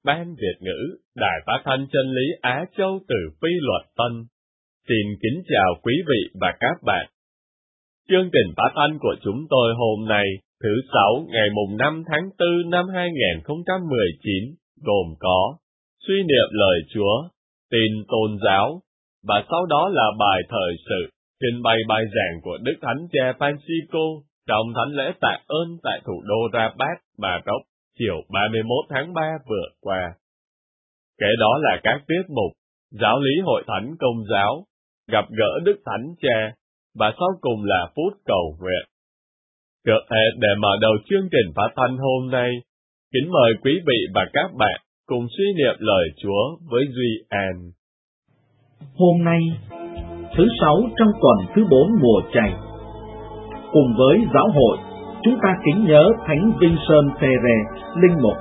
Ban Việt ngữ, Đài Phát thanh Chân lý Á Châu từ Phi Luật Tân. Xin kính chào quý vị và các bạn. Chương trình phát thanh của chúng tôi hôm nay, thứ Sáu ngày mùng 5 tháng 4 năm 2019, gồm có suy niệm lời Chúa, tin tôn giáo, và sau đó là bài thời sự, trình bày bài giảng của Đức Thánh Cha Francisco trong thánh lễ tạ ơn tại thủ đô Rabat, Maroc, chiều 31 tháng 3 vừa qua. Kế đó là các tiết mục giáo lý hội thánh Công giáo, gặp gỡ Đức Thánh Cha, và sau cùng là phút cầu nguyện. Trước hết, để mở đầu chương trình phát thanh hôm nay, kính mời quý vị và các bạn cùng suy niệm lời Chúa với Duy An. Hôm nay, thứ Sáu trong tuần thứ 4 mùa Chày, cùng với giáo hội, chúng ta kính nhớ Thánh Vincent Ferrer, linh mục.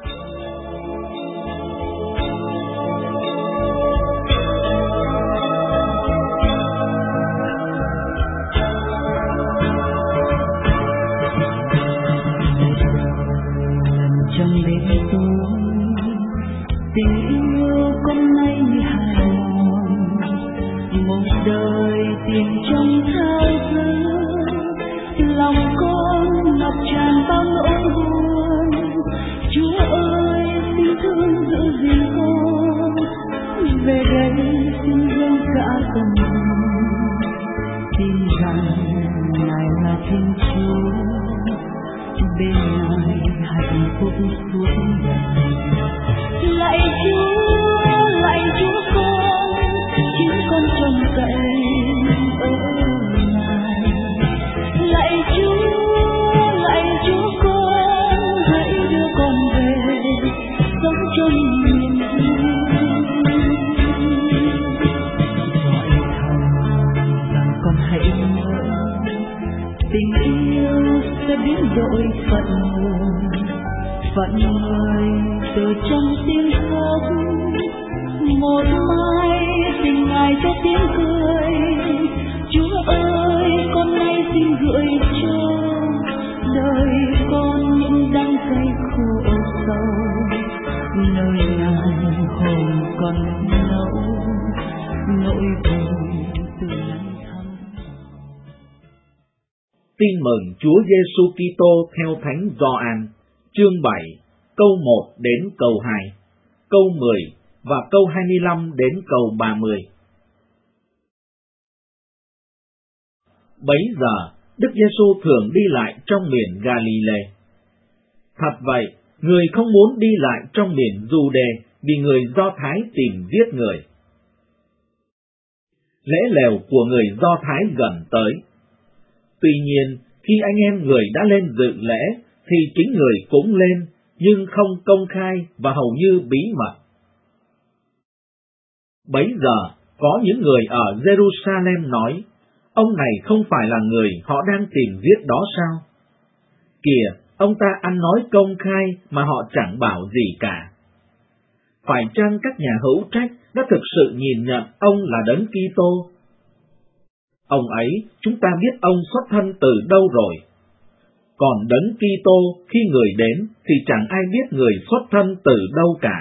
Phận người từ trong tiếng khóc, một mai tình Ngài cho tiếng cười. Chúa ơi, con nay xin gửi cho đời con những đắng cay khổ sâu, nơi Ngài hồn còn nấu nỗi buồn từ năm tháng. Tin mừng Chúa Giêsu Kitô theo Thánh Gioan, chương 7, câu 1 đến câu 2, câu 10 và câu 25 đến câu 30. Bấy giờ, Đức Giêsu thường đi lại trong miền Galilee. Thật vậy, người không muốn đi lại trong miền Giu-đê vì người Do Thái tìm giết người. Lễ lều của người Do Thái gần tới. Tuy nhiên, khi anh em người đã lên dự lễ, thì chính người cũng lên, nhưng không công khai và hầu như bí mật. Bấy giờ, có những người ở Jerusalem nói, ông này không phải là người họ đang tìm giết đó sao? Kìa, ông ta ăn nói công khai mà họ chẳng bảo gì cả. Phải chăng các nhà hữu trách đã thực sự nhìn nhận ông là Đấng Kitô? Ông ấy, chúng ta biết ông xuất thân từ đâu rồi. Còn Đấng Kitô khi người đến thì chẳng ai biết người xuất thân từ đâu cả.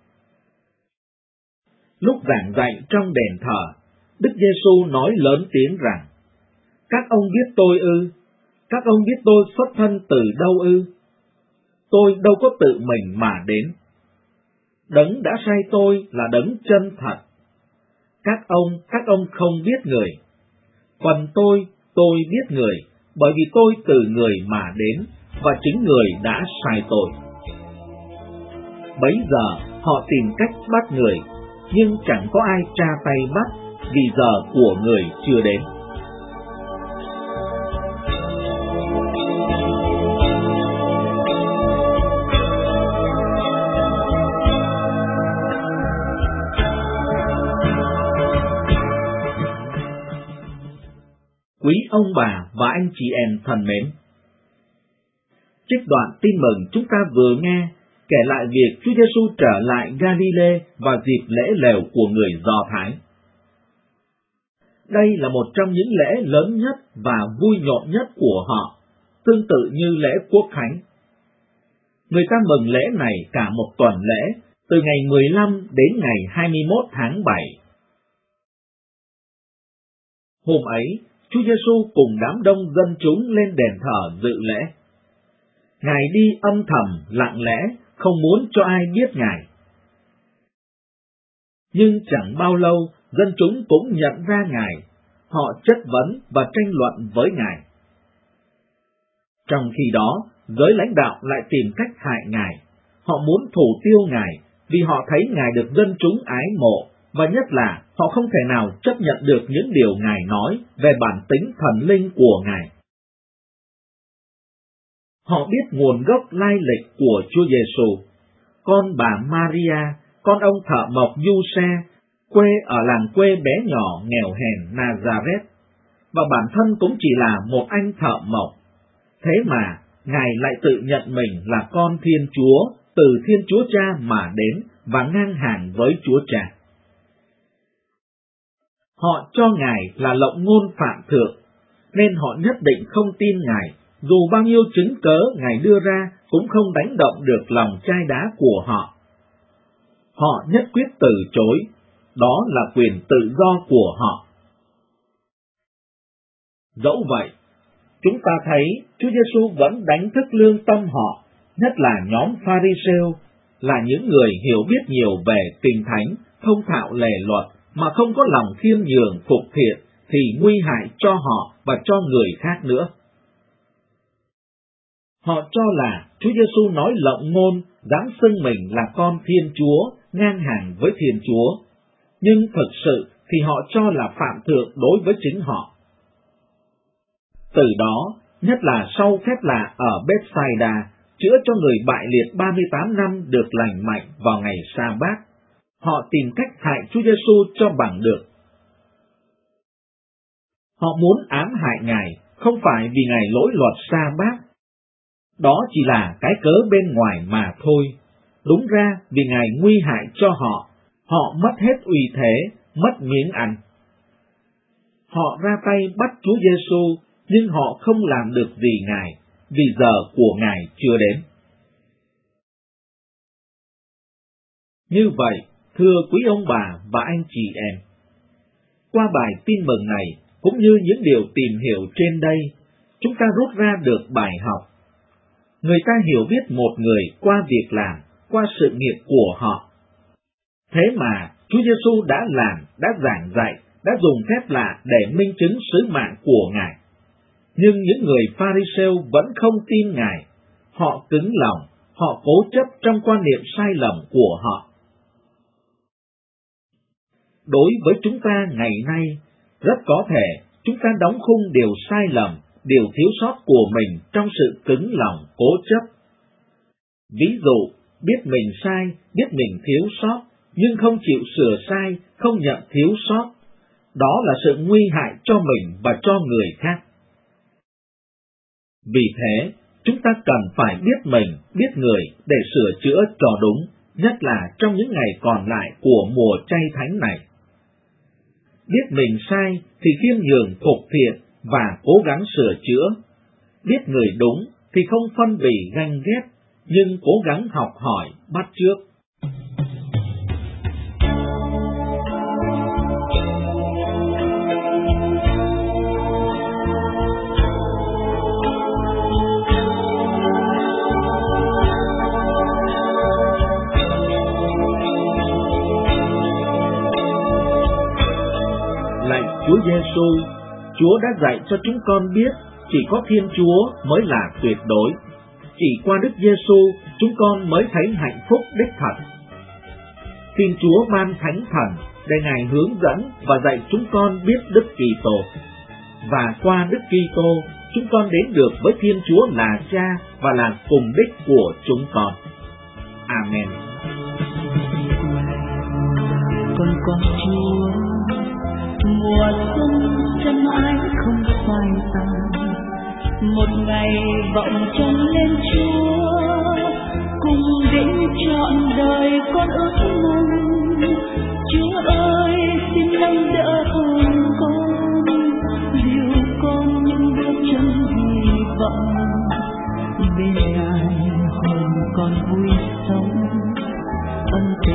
Lúc giảng dạy trong đền thờ, Đức Giêsu nói lớn tiếng rằng: các ông biết tôi ư? Các ông biết tôi xuất thân từ đâu ư? Tôi đâu có tự mình mà đến. Đấng đã sai tôi là Đấng chân thật. Các ông không biết người. Phần tôi biết người, bởi vì tôi từ người mà đến, và chính người đã sai tôi. Bấy giờ họ tìm cách bắt người, nhưng chẳng có ai tra tay bắt, vì giờ của người chưa đến. Quý ông bà và anh chị em thân mến, trích đoạn tin mừng chúng ta vừa nghe kể lại việc Chúa Giêsu trở lại Galilee vào dịp lễ lều của người Do Thái. Đây là một trong những lễ lớn nhất và vui nhộn nhất của họ, tương tự như lễ Quốc Khánh. Người ta mừng lễ này cả một tuần lễ, từ ngày 15 đến ngày 21 tháng 7. Hôm ấy, Chúa Giêsu cùng đám đông dân chúng lên đền thờ dự lễ. Ngài đi âm thầm, lặng lẽ, không muốn cho ai biết Ngài. Nhưng chẳng bao lâu, dân chúng cũng nhận ra Ngài, họ chất vấn và tranh luận với Ngài. Trong khi đó, giới lãnh đạo lại tìm cách hại Ngài. Họ muốn thủ tiêu Ngài vì họ thấy Ngài được dân chúng ái mộ, và nhất là họ không thể nào chấp nhận được những điều Ngài nói về bản tính thần linh của Ngài. Họ biết nguồn gốc lai lịch của Chúa Giêsu. Con bà Maria, con ông thợ mộc Giuse, quê ở làng quê bé nhỏ nghèo hèn Nazareth, và bản thân cũng chỉ là một anh thợ mộc. Thế mà, Ngài lại tự nhận mình là con Thiên Chúa, từ Thiên Chúa Cha mà đến và ngang hàng với Chúa Cha. Họ cho Ngài là lộng ngôn phạm thượng, nên họ nhất định không tin Ngài, dù bao nhiêu chứng cớ Ngài đưa ra cũng không đánh động được lòng chai đá của họ. Họ nhất quyết từ chối, đó là quyền tự do của họ. Dẫu vậy, chúng ta thấy Chúa Giêsu vẫn đánh thức lương tâm họ, nhất là nhóm Pha-ri-sêu, là những người hiểu biết nhiều về Kinh Thánh, thông thạo lề luật, mà không có lòng khiêm nhường phục thiện, thì nguy hại cho họ và cho người khác nữa. Họ cho là Chúa Giêsu nói lộng ngôn, dám xưng mình là con Thiên Chúa, ngang hàng với Thiên Chúa, nhưng thực sự thì họ cho là phạm thượng đối với chính họ. Từ đó, nhất là sau phép lạ ở Bethsaida, chữa cho người bại liệt 38 năm được lành mạnh vào ngày Sa-bát, họ tìm cách hại Chúa Giêsu cho bằng được. Họ muốn ám hại Ngài không phải vì Ngài lỗi luật Sa-bát, đó chỉ là cái cớ bên ngoài mà thôi. Đúng ra vì Ngài nguy hại cho họ mất hết uy thế, mất miếng ăn. Họ ra tay bắt Chúa Giêsu, nhưng họ không làm được gì Ngài, vì giờ của Ngài chưa đến. Như vậy, thưa quý ông bà và anh chị em, qua bài tin mừng này, cũng như những điều tìm hiểu trên đây, chúng ta rút ra được bài học. Người ta hiểu biết một người qua việc làm, qua sự nghiệp của họ. Thế mà, Chúa Giêsu đã làm, đã giảng dạy, đã dùng phép lạ để minh chứng sứ mạng của Ngài. Nhưng những người Pha-ri-sêu vẫn không tin Ngài. Họ cứng lòng, họ cố chấp trong quan niệm sai lầm của họ. Đối với chúng ta ngày nay, rất có thể chúng ta đóng khung điều sai lầm, điều thiếu sót của mình trong sự cứng lòng, cố chấp. Ví dụ, biết mình sai, biết mình thiếu sót, nhưng không chịu sửa sai, không nhận thiếu sót. Đó là sự nguy hại cho mình và cho người khác. Vì thế, chúng ta cần phải biết mình, biết người để sửa chữa cho đúng, nhất là trong những ngày còn lại của mùa chay thánh này. Biết mình sai thì khiêm nhường phục thiện và cố gắng sửa chữa. Biết người đúng thì không phân bì ganh ghét, nhưng cố gắng học hỏi, bắt chước. Lạy Chúa Giêsu, Chúa đã dạy cho chúng con biết chỉ có Thiên Chúa mới là tuyệt đối. Chỉ qua Đức Giêsu chúng con mới thấy hạnh phúc đích thật. Xin Chúa ban Thánh Thần để Ngài hướng dẫn và dạy chúng con biết Đức Kitô. Và qua Đức Kitô, chúng con đến được với Thiên Chúa là Cha và là cùng đích của chúng con. Amen. Con Chúa, mùa xuân chân ái không phai tàn, một ngày vọng trông lên Chúa, cùng đến trọn đời con ước mong. Chúa ơi, xin nâng đỡ hồn con, dìu con những bước chân hy vọng. Bên Ngài hồn con vui sống, ân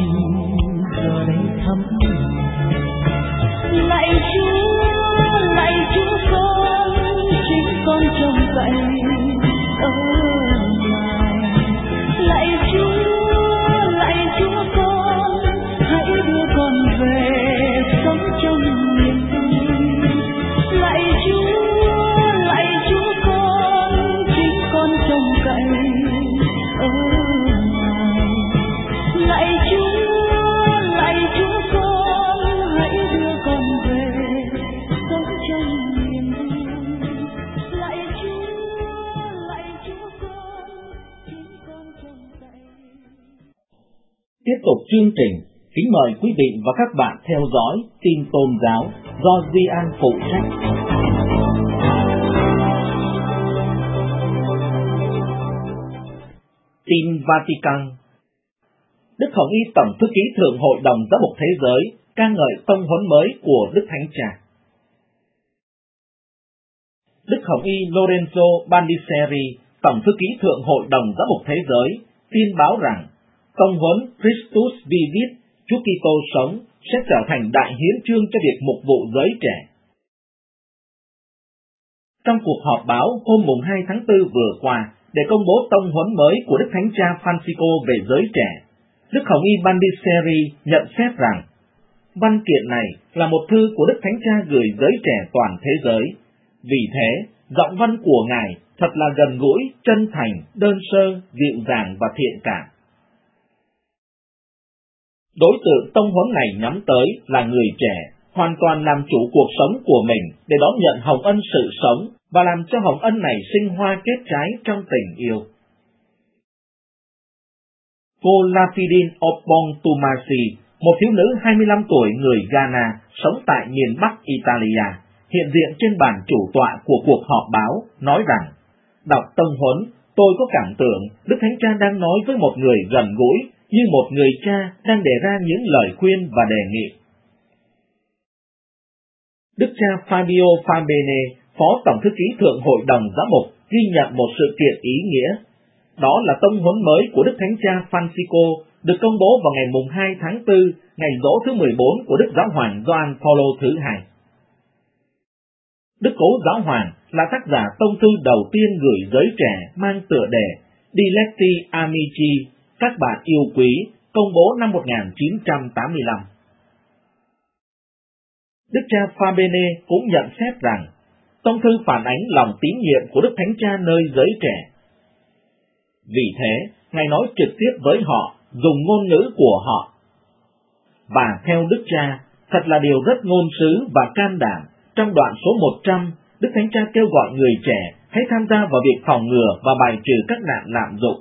Tiếp tục chương trình, kính mời quý vị và các bạn theo dõi tin tôn giáo do Di An phụ trách. Tin Vatican. Đức Hồng Y Tổng Thư ký Thượng Hội đồng Giám mục Thế giới ca ngợi tông huấn mới của Đức Thánh Cha. Đức Hồng Y Lorenzo Bandiceri, Tổng Thư ký Thượng Hội đồng Giám mục Thế giới, tin báo rằng tông huấn Christus Vivit, Chúa Kitô sống, sẽ trở thành đại hiến chương cho việc mục vụ giới trẻ. Trong cuộc họp báo hôm 2 tháng 4 vừa qua, để công bố tông huấn mới của Đức Thánh Cha Francisco về giới trẻ, Đức Hồng Y Bandiceri nhận xét rằng, văn kiện này là một thư của Đức Thánh Cha gửi giới trẻ toàn thế giới. Vì thế, giọng văn của Ngài thật là gần gũi, chân thành, đơn sơ, dịu dàng và thiện cảm. Đối tượng tông huấn này nhắm tới là người trẻ, hoàn toàn làm chủ cuộc sống của mình để đón nhận hồng ân sự sống và làm cho hồng ân này sinh hoa kết trái trong tình yêu. Cô Lafidine Opong Tumasi, một thiếu nữ 25 tuổi người Ghana, sống tại miền Bắc Italia, hiện diện trên bàn chủ tọa của cuộc họp báo, nói rằng, đọc tông huấn, tôi có cảm tưởng Đức Thánh Cha đang nói với một người gần gũi, như một người cha đang đề ra những lời khuyên và đề nghị. Đức cha Fabio Fabene, Phó Tổng Thư ký Thượng Hội đồng Giám mục, ghi nhận một sự kiện ý nghĩa. Đó là tông huấn mới của Đức Thánh Cha Francisco được công bố vào ngày 2 tháng 4, ngày giỗ thứ 14 của Đức Giáo hoàng Gioan Phaolô thứ 2. Đức Cố Giáo hoàng là tác giả tông thư đầu tiên gửi giới trẻ mang tựa đề Dilecti Amici, các bạn yêu quý, công bố năm 1985. Đức cha Fabene cũng nhận xét rằng, tông thư phản ánh lòng tín nhiệm của Đức Thánh Cha nơi giới trẻ. Vì thế, Ngài nói trực tiếp với họ, dùng ngôn ngữ của họ. Và theo Đức cha, thật là điều rất ngôn sứ và can đảm. Trong đoạn số 100, Đức Thánh Cha kêu gọi người trẻ hãy tham gia vào việc phòng ngừa và bài trừ các nạn lạm dụng.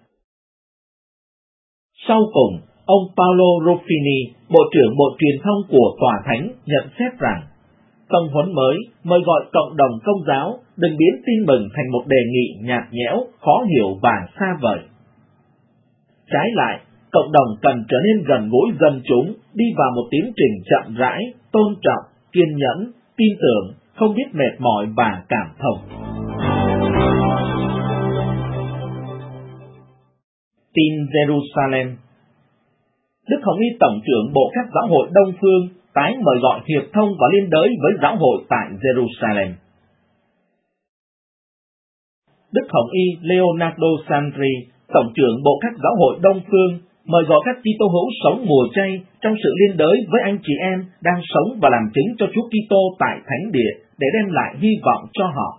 Sau cùng, ông Paolo Ruffini, Bộ trưởng Bộ Truyền thông của Tòa Thánh, nhận xét rằng, tông huấn mới mời gọi cộng đồng Công giáo đừng biến tin mừng thành một đề nghị nhạt nhẽo, khó hiểu và xa vời. Trái lại, cộng đồng cần trở nên gần gũi dân chúng, đi vào một tiến trình chậm rãi, tôn trọng, kiên nhẫn, tin tưởng, không biết mệt mỏi và cảm thông. Tin Jerusalem. Đức Hồng Y Tổng trưởng Bộ các giáo hội Đông Phương tái mời gọi hiệp thông và liên đới với giáo hội tại Jerusalem. Đức Hồng Y Leonardo Sandri, Tổng trưởng Bộ các giáo hội Đông Phương, mời gọi các Kitô hữu sống mùa chay trong sự liên đới với anh chị em đang sống và làm chứng cho Chúa Kitô tại Thánh Địa để đem lại hy vọng cho họ.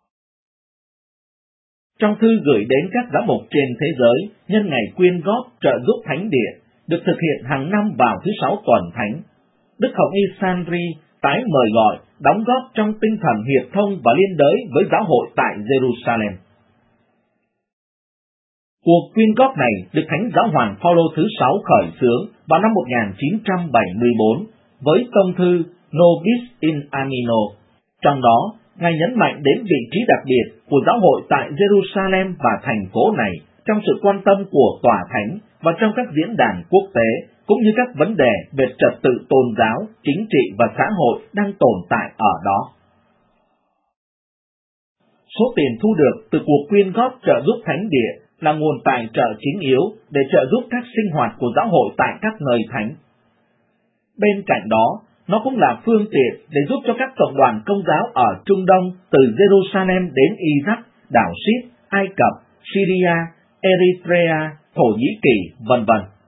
Trong thư gửi đến các giám mục trên thế giới nhân ngày quyên góp trợ giúp Thánh Địa, được thực hiện hàng năm vào thứ Sáu tuần Thánh, Đức Hồng Y Sandri tái mời gọi đóng góp trong tinh thần hiệp thông và liên đới với giáo hội tại Jerusalem. Cuộc quyên góp này được Thánh Giáo hoàng Phaolô thứ 6 khởi xướng vào năm 1974 với tông thư Nobis in Animo. Trong đó, Ngài nhấn mạnh đến vị trí đặc biệt của giáo hội tại Jerusalem và thành phố này trong sự quan tâm của Tòa Thánh và trong các diễn đàn quốc tế, cũng như các vấn đề về trật tự tôn giáo, chính trị và xã hội đang tồn tại ở đó. Số tiền thu được từ cuộc quyên góp trợ giúp Thánh Địa là nguồn tài trợ chính yếu để trợ giúp các sinh hoạt của giáo hội tại các nơi thánh. Bên cạnh đó, nó cũng là phương tiện để giúp cho các cộng đoàn Công giáo ở Trung Đông từ Jerusalem đến Iraq, đảo Sip, Ai Cập, Syria, Eritrea, Thổ Nhĩ Kỳ, v.v.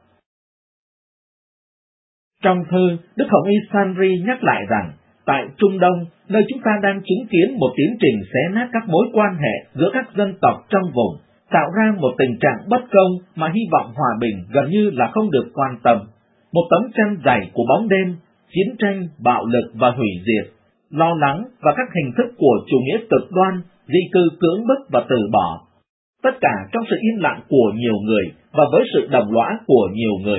Trong thư, Đức Hồng Y Sandri nhắc lại rằng, tại Trung Đông, nơi chúng ta đang chứng kiến một tiến trình xé nát các mối quan hệ giữa các dân tộc trong vùng, tạo ra một tình trạng bất công mà hy vọng hòa bình gần như là không được quan tâm. Một tấm chăn dày của bóng đêm, chiến tranh, bạo lực và hủy diệt, lo lắng và các hình thức của chủ nghĩa cực đoan, di cư cưỡng bức và từ bỏ. tất cả trong sự im lặng của nhiều người và với sự đồng lõa của nhiều người.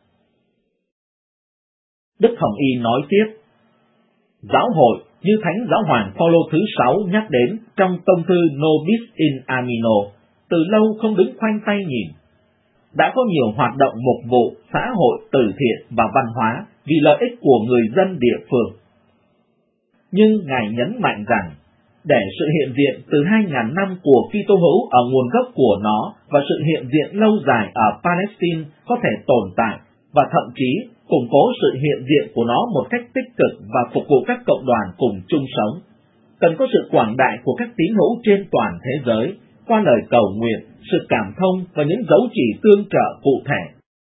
Đức Hồng Y nói tiếp, giáo hội như Thánh Giáo hoàng Phaolô thứ 6 nhắc đến trong tông thư Nobis in Amino, từ lâu không đứng khoanh tay nhìn. Đã có nhiều hoạt động mục vụ, xã hội, từ thiện và văn hóa vì lợi ích của người dân địa phương. Nhưng Ngài nhấn mạnh rằng, để sự hiện diện từ 2.000 năm của Kitô hữu ở nguồn gốc của nó và sự hiện diện lâu dài ở Palestine có thể tồn tại và thậm chí củng cố sự hiện diện của nó một cách tích cực và phục vụ các cộng đoàn cùng chung sống, cần có sự quảng đại của các tín hữu trên toàn thế giới qua lời cầu nguyện, sự cảm thông và những dấu chỉ tương trợ cụ thể.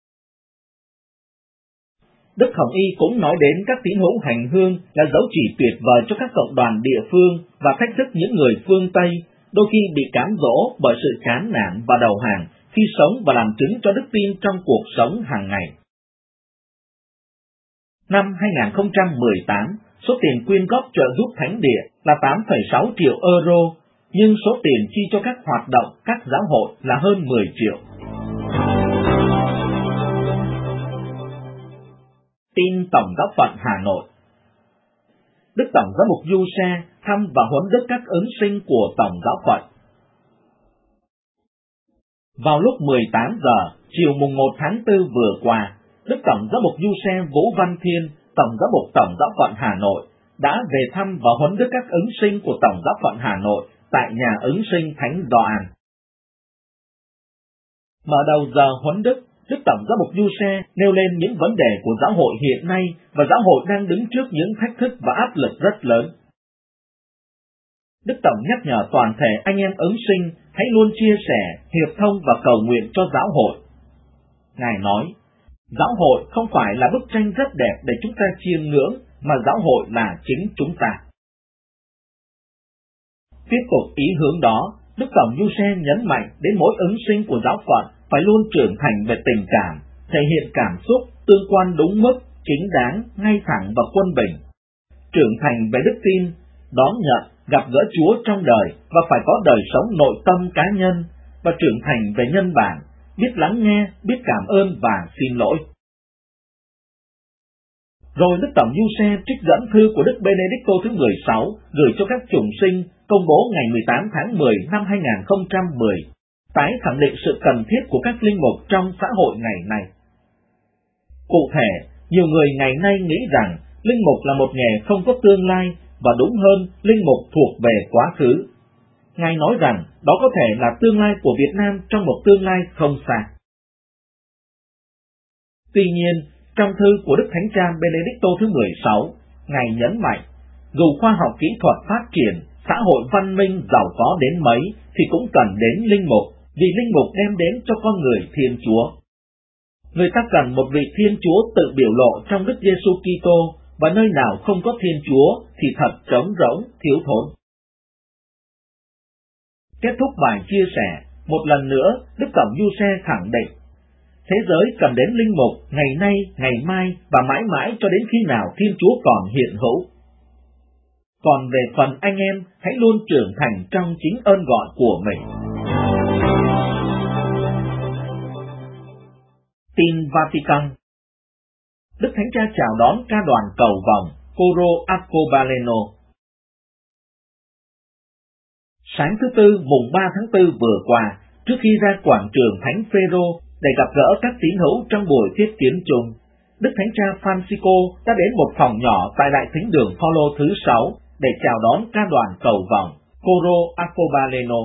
Đức Hồng Y cũng nói đến các tín hữu hành hương là dấu chỉ tuyệt vời cho các cộng đoàn địa phương và thách thức những người phương Tây, đôi khi bị cám dỗ bởi sự chán nản và đầu hàng khi sống và làm chứng cho đức tin trong cuộc sống hàng ngày. Năm 2018, số tiền quyên góp trợ giúp thánh địa là 8,6 triệu euro, nhưng số tiền chi cho các hoạt động các giáo hội là hơn 10 triệu. Tin Tổng giáo phận Hà Nội. Đức Tổng giám mục Giuse thăm và huấn đức các ứng sinh của Tổng giáo phận. Vào lúc 18 giờ chiều mùng 1 tháng 4 vừa qua, Đức Tổng giám mục Giuse Vũ Văn Thiên, Tổng giám mục Tổng giáo phận Hà Nội, đã về thăm và huấn đức các ứng sinh của Tổng giáo phận Hà Nội tại nhà ứng sinh Thánh Gioan. Mở đầu giờ huấn đức, Đức Tổng giám mục Giuse nêu lên những vấn đề của giáo hội hiện nay và giáo hội đang đứng trước những thách thức và áp lực rất lớn. Đức Tổng nhắc nhở toàn thể anh em ứng sinh hãy luôn chia sẻ, hiệp thông và cầu nguyện cho giáo hội. Ngài nói, giáo hội không phải là bức tranh rất đẹp để chúng ta chiêm ngưỡng, mà giáo hội là chính chúng ta. Tiếp tục ý hướng đó, Đức Tổng Giuse nhấn mạnh đến mỗi ứng sinh của giáo phận phải luôn trưởng thành về tình cảm, thể hiện cảm xúc, tương quan đúng mức, chính đáng, ngay thẳng và quân bình. Trưởng thành về đức tin, đón nhận, gặp gỡ Chúa trong đời và phải có đời sống nội tâm cá nhân, và trưởng thành về nhân bản, biết lắng nghe, biết cảm ơn và xin lỗi. Rồi Đức Tổng Giuse trích dẫn thư của Đức Benedicto thứ 16 gửi cho các chủng sinh công bố ngày 18 tháng 10 năm 2010, tái khẳng định sự cần thiết của các linh mục trong xã hội ngày nay. Cụ thể, nhiều người ngày nay nghĩ rằng linh mục là một nghề không có tương lai, và đúng hơn, linh mục thuộc về quá khứ. Ngài nói rằng đó có thể là tương lai của Việt Nam trong một tương lai không xa. Tuy nhiên, trong thư của Đức Thánh Cha Benedicto thứ 16, Ngài nhấn mạnh, dù khoa học kỹ thuật phát triển, xã hội văn minh giàu có đến mấy, thì cũng cần đến linh mục, vì linh mục đem đến cho con người Thiên Chúa. Người ta cần một vị Thiên Chúa tự biểu lộ trong Đức Giêsu Kitô, và nơi nào không có Thiên Chúa thì thật trống rỗng, thiếu thốn. Kết thúc bài chia sẻ, một lần nữa Đức Tổng Giuse khẳng định, thế giới cần đến linh mục ngày nay, ngày mai và mãi mãi cho đến khi nào Thiên Chúa còn hiện hữu. Còn về phần anh em, hãy luôn trưởng thành trong chính ơn gọi của mình. Tin Vatican. Đức Thánh Cha chào đón ca đoàn cầu vòng Coro Arcobaleno. Sáng thứ Tư mùng 3 tháng 4 vừa qua, trước khi ra quảng trường Thánh Phêrô để gặp gỡ các tín hữu trong buổi thiết kiến chung, Đức Thánh Cha Francisco đã đến một phòng nhỏ tại Đại Thính đường Phaolô thứ 6 để chào đón ca đoàn cầu vòng Coro Arcobaleno.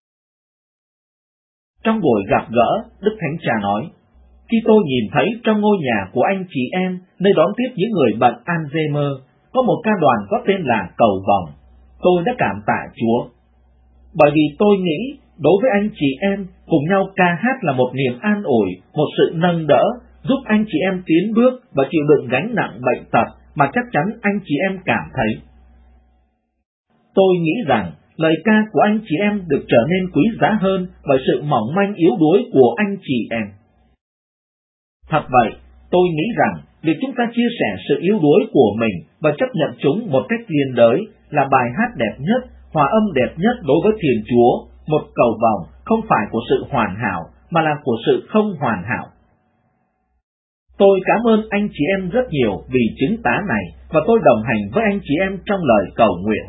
Trong buổi gặp gỡ, Đức Thánh Cha nói, khi tôi nhìn thấy trong ngôi nhà của anh chị em, nơi đón tiếp những người bệnh Alzheimer, có một ca đoàn có tên là cầu vòng, tôi đã cảm tạ Chúa. Bởi vì tôi nghĩ, đối với anh chị em, cùng nhau ca hát là một niềm an ủi, một sự nâng đỡ, giúp anh chị em tiến bước và chịu đựng gánh nặng bệnh tật mà chắc chắn anh chị em cảm thấy. Tôi nghĩ rằng, lời ca của anh chị em được trở nên quý giá hơn bởi sự mỏng manh yếu đuối của anh chị em. Thật vậy, tôi nghĩ rằng, việc chúng ta chia sẻ sự yếu đuối của mình và chấp nhận chúng một cách liên đới là bài hát đẹp nhất, hòa âm đẹp nhất đối với Thiên Chúa, một cầu vồng không phải của sự hoàn hảo, mà là của sự không hoàn hảo. Tôi cảm ơn anh chị em rất nhiều vì chứng tá này, và tôi đồng hành với anh chị em trong lời cầu nguyện.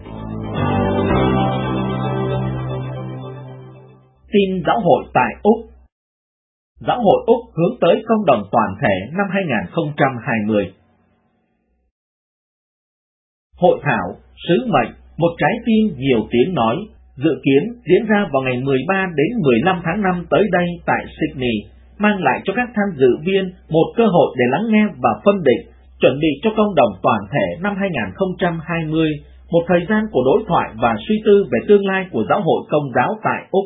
Tin giáo hội tại Úc. Giáo hội Úc hướng tới công đồng toàn thể năm 2020. Hội thảo Sứ mệnh, một trái tim nhiều tiếng nói, dự kiến diễn ra vào ngày 13 đến 15 tháng 5 tới đây tại Sydney, mang lại cho các tham dự viên một cơ hội để lắng nghe và phân định, chuẩn bị cho công đồng toàn thể năm 2020, một thời gian của đối thoại và suy tư về tương lai của giáo hội Công giáo tại Úc.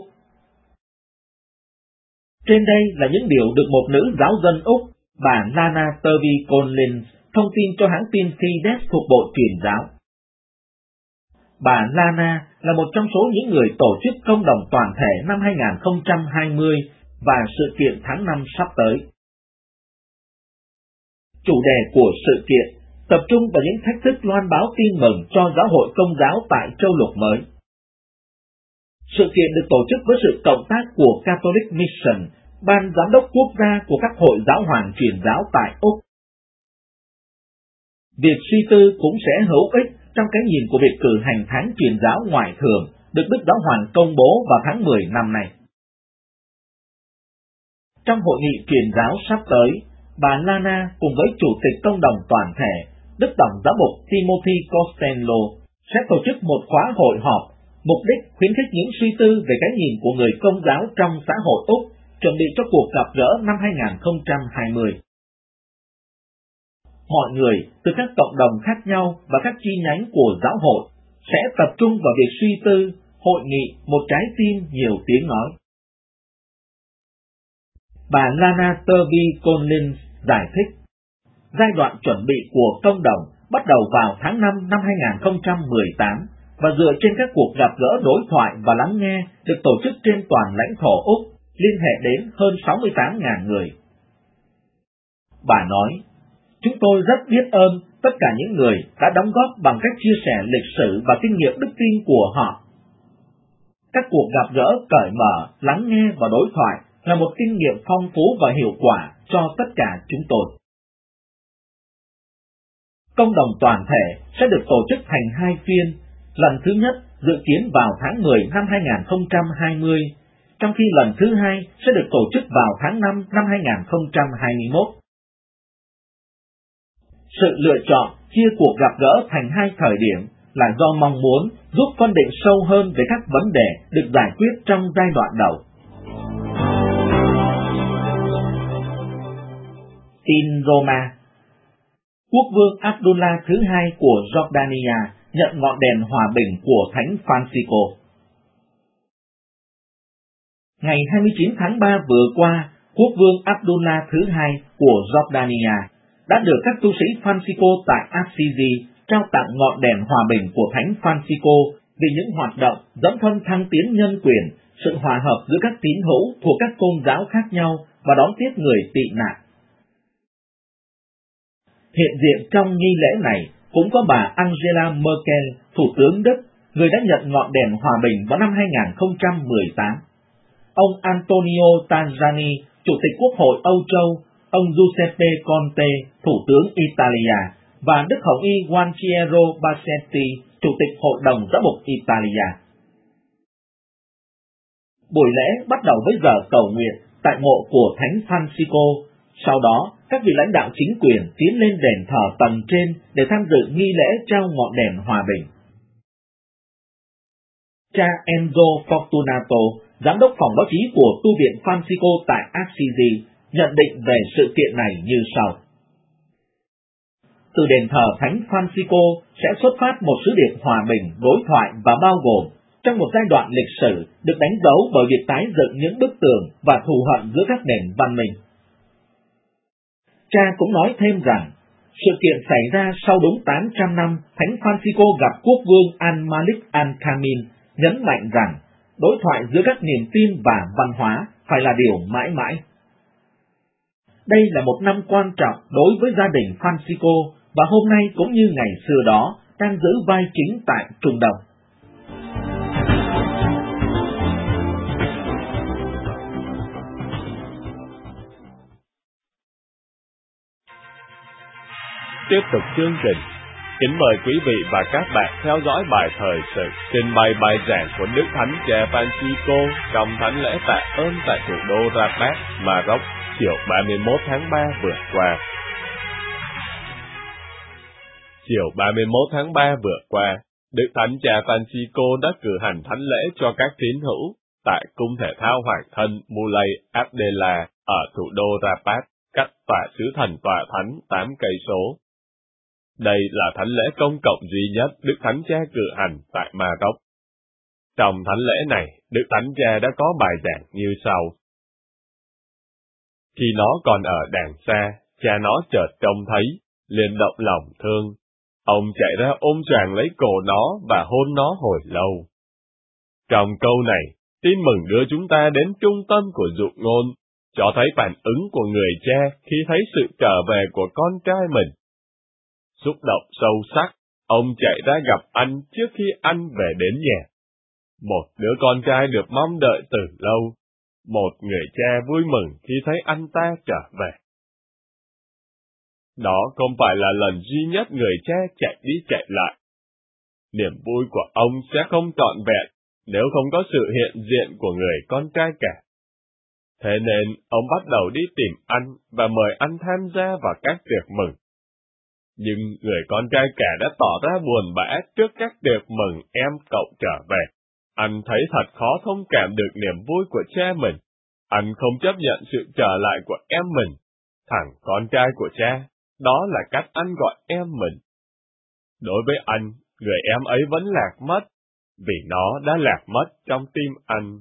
Trên đây là những điều được một nữ giáo dân Úc, bà Lana Turvey Collins, thông tin cho hãng tin Fides thuộc Bộ Truyền giáo. Bà Lana là một trong số những người tổ chức công đồng toàn thể năm 2020 và sự kiện tháng 5 sắp tới. Chủ đề của sự kiện tập trung vào những thách thức loan báo tin mừng cho giáo hội Công giáo tại châu lục mới. Sự kiện được tổ chức với sự cộng tác của Catholic Mission, ban giám đốc quốc gia của các hội giáo hoàng truyền giáo tại Úc. Việc suy tư cũng sẽ hữu ích trong cái nhìn của việc cử hành tháng truyền giáo ngoại thường được Đức Giáo Hoàng công bố vào tháng 10 năm nay. Trong hội nghị truyền giáo sắp tới, bà Lana cùng với Chủ tịch Công đồng toàn thể, Đức Tổng giám mục Timothy Costello sẽ tổ chức một khóa hội họp, mục đích khuyến khích những suy tư về cái nhìn của người Công giáo trong xã hội Úc, chuẩn bị cho cuộc gặp gỡ năm 2020. Mọi người từ các cộng đồng khác nhau và các chi nhánh của giáo hội sẽ tập trung vào việc suy tư, hội nghị một trái tim nhiều tiếng nói. Bà Lana Turvey Collins giải thích, giai đoạn chuẩn bị của công đồng bắt đầu vào tháng 5 năm 2018 và dựa trên các cuộc gặp gỡ đối thoại và lắng nghe được tổ chức trên toàn lãnh thổ Úc, liên hệ đến hơn 68.000 người. Bà nói, chúng tôi rất biết ơn tất cả những người đã đóng góp bằng cách chia sẻ lịch sử và kinh nghiệm đức tin của họ. Các cuộc gặp gỡ cởi mở, lắng nghe và đối thoại là một kinh nghiệm phong phú và hiệu quả cho tất cả chúng tôi. Công đồng toàn thể sẽ được tổ chức thành 2 phiên, lần thứ nhất dự kiến vào tháng 10 năm 2020, trong khi lần thứ hai sẽ được tổ chức vào tháng 5 năm 2021. Sự lựa chọn chia cuộc gặp gỡ thành 2 thời điểm là do mong muốn giúp phân định sâu hơn về các vấn đề được giải quyết trong giai đoạn đầu. Tin Roma. Quốc vương Abdullah thứ 2 của Jordania nhận ngọn đèn hòa bình của Thánh Francisco. Ngày 29 tháng 3 vừa qua, Quốc vương Abdullah thứ 2 của Jordania đã được các tu sĩ Francisco tại Assisi trao tặng ngọn đèn hòa bình của Thánh Francisco vì những hoạt động dấn thân thăng tiến nhân quyền, sự hòa hợp giữa các tín hữu thuộc các tôn giáo khác nhau và đón tiếp người tị nạn. Hiện diện trong nghi lễ này cũng có bà Angela Merkel, Thủ tướng Đức, người đã nhận ngọn đèn hòa bình vào năm 2018. Ông Antonio Tajani, Chủ tịch Quốc hội Âu Châu, ông Giuseppe Conte, Thủ tướng Italia, và Đức Hồng y Juan Piero Bassetti, Chủ tịch Hội đồng Giám mục Italia. Buổi lễ bắt đầu với giờ cầu nguyện tại mộ của Thánh Francisco. Sau đó, các vị lãnh đạo chính quyền tiến lên đền thờ tầng trên để tham dự nghi lễ trao ngọn đèn hòa bình. Cha Enzo Fortunato, giám đốc phòng báo chí của tu viện Francisco tại Assisi, nhận định về sự kiện này như sau. Từ đền thờ Thánh Francisco sẽ xuất phát một sứ điệp hòa bình, đối thoại và bao gồm trong một giai đoạn lịch sử được đánh dấu bởi việc tái dựng những bức tường và thù hận giữa các nền văn minh. Cha cũng nói thêm rằng, sự kiện xảy ra sau đúng 800 năm Thánh Francisco gặp Quốc vương Al-Malik Al-Khamin, nhấn mạnh rằng đối thoại giữa các niềm tin và văn hóa phải là điều mãi mãi. Đây là một năm quan trọng đối với gia đình Francisco và hôm nay cũng như ngày xưa đó đang giữ vai chính tại Trung Đông. tiếp tục chương trình. Kính mời quý vị và các bạn theo dõi bài thời sự trình bày bài giảng của Đức Thánh Cha Francisco trong thánh lễ tạ ơn tại thủ đô Rabat, Maroc, chiều 31 tháng 3 vừa qua. Chiều 31 tháng 3 vừa qua, Đức Thánh Cha Francisco đã cử hành thánh lễ cho các tín hữu tại cung thể thao hoàng thân Moulay Abdellah ở thủ đô Rabat, cách tòa xứ thần tòa thánh 8 cây số. Đây là thánh lễ công cộng duy nhất Đức Thánh Cha cử hành tại Maroc. Trong thánh lễ này, Đức Thánh Cha đã có bài giảng như sau. Khi nó còn ở đàng xa, cha nó chợt trông thấy, liền động lòng thương. Ông chạy ra ôm choàng lấy cổ nó và hôn nó hồi lâu. Trong câu này, tin mừng đưa chúng ta đến trung tâm của dụ ngôn, cho thấy phản ứng của người cha khi thấy sự trở về của con trai mình. Xúc động sâu sắc, ông chạy ra gặp anh trước khi anh về đến nhà. Một đứa con trai được mong đợi từ lâu, một người cha vui mừng khi thấy anh ta trở về. Đó không phải là lần duy nhất người cha chạy đi chạy lại. Niềm vui của ông sẽ không trọn vẹn nếu không có sự hiện diện của người con trai cả. Thế nên, ông bắt đầu đi tìm anh và mời anh tham gia vào các tiệc mừng. Nhưng người con trai cả đã tỏ ra buồn bã trước các tiệc mừng em cậu trở về. Anh thấy thật khó thông cảm được niềm vui của cha mình. Anh không chấp nhận sự trở lại của em mình. Thằng con trai của cha, đó là cách anh gọi em mình. Đối với anh, người em ấy vẫn lạc mất, vì nó đã lạc mất trong tim anh.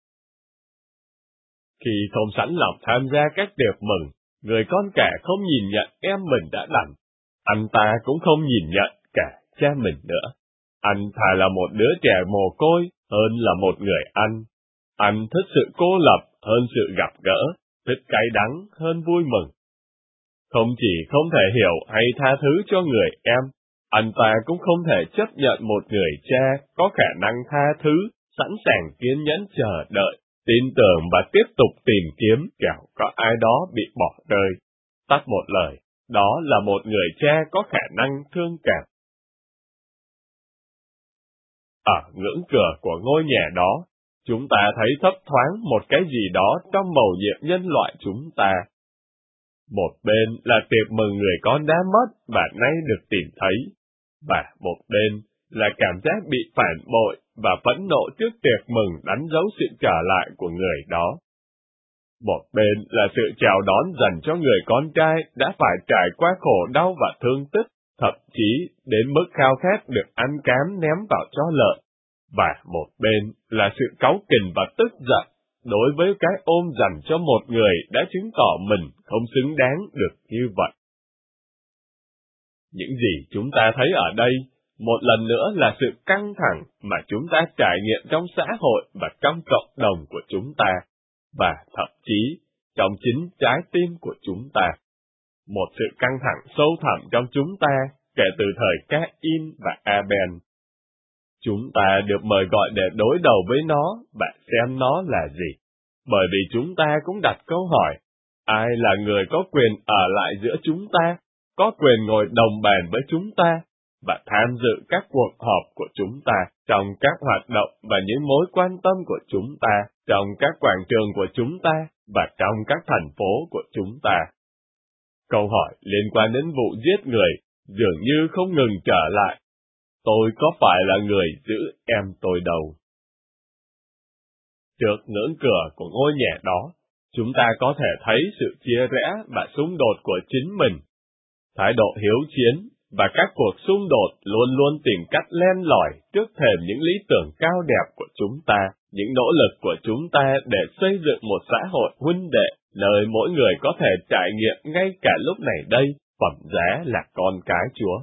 Khi không sẵn lòng tham gia các tiệc mừng, người con cả không nhìn nhận em mình đã đành. Anh ta cũng không nhìn nhận cả cha mình nữa. Anh thà là một đứa trẻ mồ côi hơn là một người anh. Anh thích sự cô lập hơn sự gặp gỡ, thích cay đắng hơn vui mừng. Không chỉ không thể hiểu hay tha thứ cho người em, anh ta cũng không thể chấp nhận một người cha có khả năng tha thứ, sẵn sàng kiên nhẫn chờ đợi, tin tưởng và tiếp tục tìm kiếm kẻo có ai đó bị bỏ rơi. Tắt một lời, đó là một người cha có khả năng thương cảm. Ở ngưỡng cửa của ngôi nhà đó, chúng ta thấy thấp thoáng một cái gì đó trong mầu nhiệm nhân loại chúng ta. Một bên là tiệc mừng người con đã mất và nay được tìm thấy, và một bên là cảm giác bị phản bội và phẫn nộ trước tiệc mừng đánh dấu sự trở lại của người đó. Một bên là sự chào đón dành cho người con trai đã phải trải qua khổ đau và thương tích, thậm chí đến mức khao khát được ăn cám ném vào cho lợn. Và một bên là sự cáu kỉnh và tức giận đối với cái ôm dành cho một người đã chứng tỏ mình không xứng đáng được như vậy. Những gì chúng ta thấy ở đây, một lần nữa là sự căng thẳng mà chúng ta trải nghiệm trong xã hội và trong cộng đồng của chúng ta, và thậm chí trong chính trái tim của chúng ta. Một sự căng thẳng sâu thẳm trong chúng ta kể từ thời Cain và Abel. Chúng ta được mời gọi để đối đầu với nó và xem nó là gì. Bởi vì chúng ta cũng đặt câu hỏi, ai là người có quyền ở lại giữa chúng ta, có quyền ngồi đồng bàn với chúng ta, và tham dự các cuộc họp của chúng ta, trong các hoạt động và những mối quan tâm của chúng ta, trong các quảng trường của chúng ta, và trong các thành phố của chúng ta. Câu hỏi liên quan đến vụ giết người dường như không ngừng trở lại. Tôi có phải là người giữ em tôi đâu? Trước ngưỡng cửa của ngôi nhà đó, chúng ta có thể thấy sự chia rẽ và xung đột của chính mình. Thái độ hiếu chiến và các cuộc xung đột luôn luôn tìm cách len lỏi trước thềm những lý tưởng cao đẹp của chúng ta, những nỗ lực của chúng ta để xây dựng một xã hội huynh đệ, nơi mỗi người có thể trải nghiệm ngay cả lúc này đây, phẩm giá là con cái Chúa.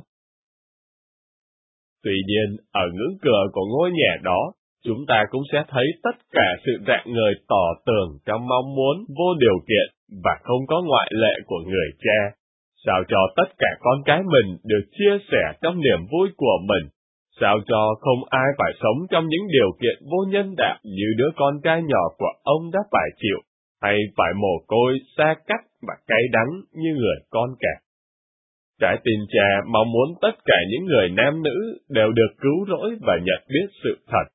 Tuy nhiên, ở ngưỡng cửa của ngôi nhà đó, chúng ta cũng sẽ thấy tất cả sự rạng ngời tỏ tường trong mong muốn vô điều kiện và không có ngoại lệ của người cha, sao cho tất cả con cái mình được chia sẻ trong niềm vui của mình, sao cho không ai phải sống trong những điều kiện vô nhân đạo như đứa con trai nhỏ của ông đã phải chịu, hay phải mồ côi, xa cách và cay đắng như người con cả. Trái tim Cha mong muốn tất cả những người nam nữ đều được cứu rỗi và nhận biết sự thật.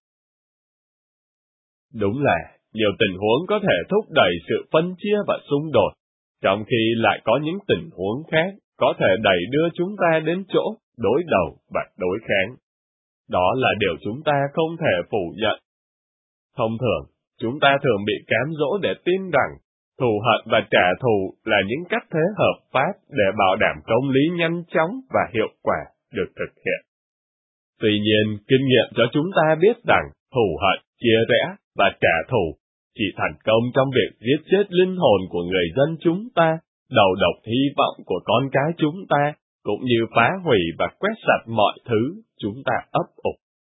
Đúng là, nhiều tình huống có thể thúc đẩy sự phân chia và xung đột, trong khi lại có những tình huống khác có thể đẩy đưa chúng ta đến chỗ đối đầu và đối kháng. Đó là điều chúng ta không thể phủ nhận. Thông thường, chúng ta thường bị cám dỗ để tin rằng thù hận và trả thù là những cách thế hợp pháp để bảo đảm công lý nhanh chóng và hiệu quả được thực hiện. Tuy nhiên, kinh nghiệm cho chúng ta biết rằng thù hận, chia rẽ và trả thù chỉ thành công trong việc giết chết linh hồn của người dân chúng ta, đầu độc hy vọng của con cái chúng ta, cũng như phá hủy và quét sạch mọi thứ chúng ta ấp ủ.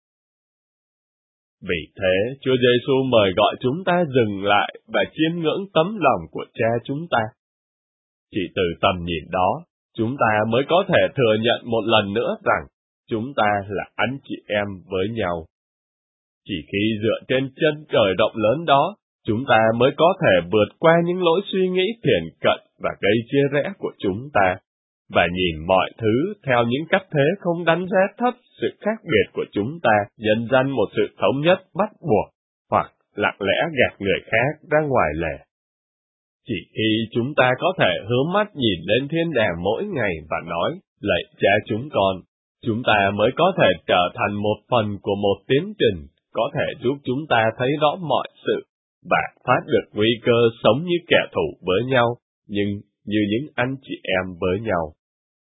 Vì thế, Chúa Giêsu mời gọi chúng ta dừng lại và chiêm ngưỡng tấm lòng của Cha chúng ta. Chỉ từ tầm nhìn đó, chúng ta mới có thể thừa nhận một lần nữa rằng chúng ta là anh chị em với nhau. Chỉ khi dựa trên chân trời rộng lớn đó, chúng ta mới có thể vượt qua những lối suy nghĩ thiển cận và gây chia rẽ của chúng ta, và nhìn mọi thứ theo những cách thế không đánh giá thấp sự khác biệt của chúng ta, dần dần một sự thống nhất bắt buộc, hoặc lặng lẽ gạt người khác ra ngoài lề. Chỉ khi chúng ta có thể hướng mắt nhìn lên thiên đàng mỗi ngày và nói, lạy Cha chúng ta mới có thể trở thành một phần của một tiến trình, có thể giúp chúng ta thấy rõ mọi sự, và thoát được nguy cơ sống như kẻ thù với nhau, nhưng như những anh chị em với nhau.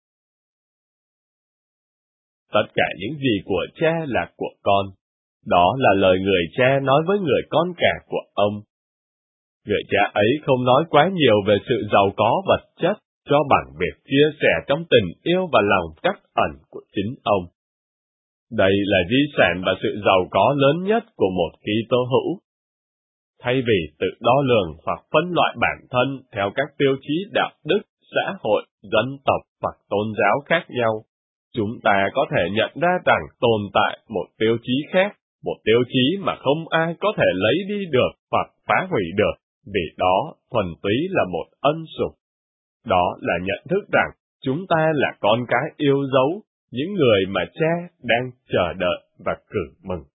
Tất cả những gì của Cha là của con. Đó là lời người Cha nói với người con cả của ông. Người Cha ấy không nói quá nhiều về sự giàu có vật chất, cho bằng việc chia sẻ trong tình yêu và lòng trắc ẩn của chính ông. Đây là di sản và sự giàu có lớn nhất của một Kitô hữu. Thay vì tự đo lường hoặc phân loại bản thân theo các tiêu chí đạo đức, xã hội, dân tộc hoặc tôn giáo khác nhau, chúng ta có thể nhận ra rằng tồn tại một tiêu chí khác, một tiêu chí mà không ai có thể lấy đi được hoặc phá hủy được, vì đó thuần túy là một ân sủng. Đó là nhận thức rằng chúng ta là con cái yêu dấu, những người mà Cha đang chờ đợi và cử mừng.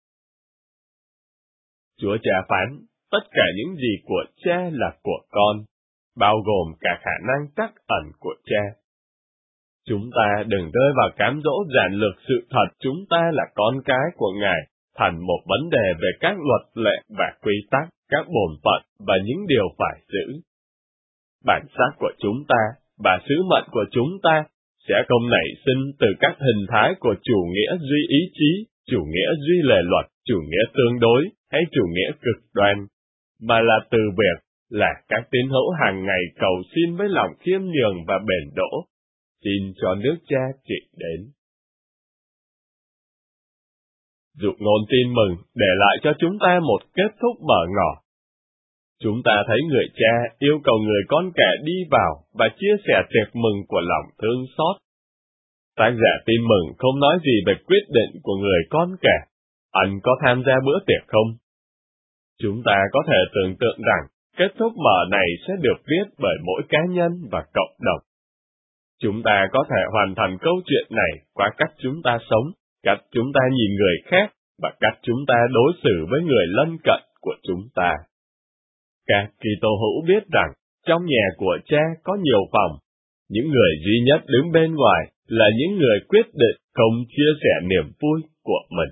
Chúa Cha phán, tất cả những gì của Cha là của con, bao gồm cả khả năng trắc ẩn của Cha. Chúng ta đừng rơi vào cám dỗ giản lược sự thật chúng ta là con cái của Ngài, thành một vấn đề về các luật lệ và quy tắc, các bổn phận và những điều phải giữ. Bản sắc của chúng ta và sứ mệnh của chúng ta sẽ không nảy sinh từ các hình thái của chủ nghĩa duy ý chí, chủ nghĩa duy lề luật, chủ nghĩa tương đối hay chủ nghĩa cực đoan, mà là từ việc là các tín hữu hàng ngày cầu xin với lòng khiêm nhường và bền đỗ, xin cho nước Cha trị đến. Dụ ngôn tin mừng để lại cho chúng ta một kết thúc mở ngỏ. Chúng ta thấy người Cha yêu cầu người con cả đi vào và chia sẻ tiệc mừng của lòng thương xót. Tác giả tin mừng không nói gì về quyết định của người con cả, anh có tham gia bữa tiệc không? Chúng ta có thể tưởng tượng rằng kết thúc mở này sẽ được viết bởi mỗi cá nhân và cộng đồng. Chúng ta có thể hoàn thành câu chuyện này qua cách chúng ta sống, cách chúng ta nhìn người khác và cách chúng ta đối xử với người lân cận của chúng ta. Các Kitô hữu biết rằng trong nhà của Cha có nhiều phòng, những người duy nhất đứng bên ngoài là những người quyết định không chia sẻ niềm vui của mình.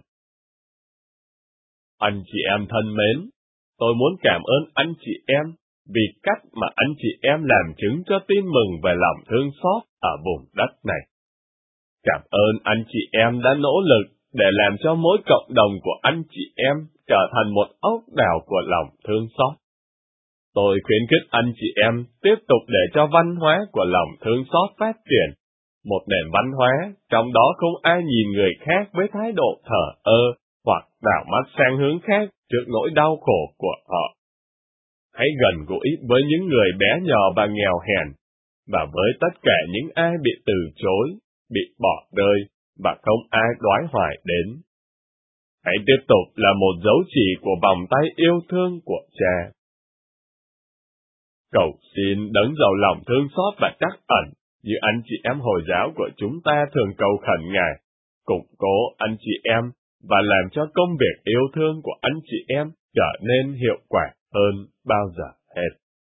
Anh chị em thân mến, tôi muốn cảm ơn anh chị em vì cách mà anh chị em làm chứng cho tin mừng về lòng thương xót ở vùng đất này. Cảm ơn anh chị em đã nỗ lực để làm cho mỗi cộng đồng của anh chị em trở thành một ốc đảo của lòng thương xót. Tôi khuyến khích anh chị em tiếp tục để cho văn hóa của lòng thương xót phát triển, một nền văn hóa trong đó không ai nhìn người khác với thái độ thờ ơ hoặc đảo mắt sang hướng khác trước nỗi đau khổ của họ. Hãy gần gũi với những người bé nhỏ và nghèo hèn, và với tất cả những ai bị từ chối, bị bỏ rơi, và không ai đoái hoài đến. Hãy tiếp tục là một dấu chỉ của vòng tay yêu thương của Cha. Cầu xin đấng giàu lòng thương xót và trắc ẩn, như anh chị em Hồi giáo của chúng ta thường cầu khẩn Ngài, củng cố anh chị em và làm cho công việc yêu thương của anh chị em trở nên hiệu quả hơn bao giờ hết.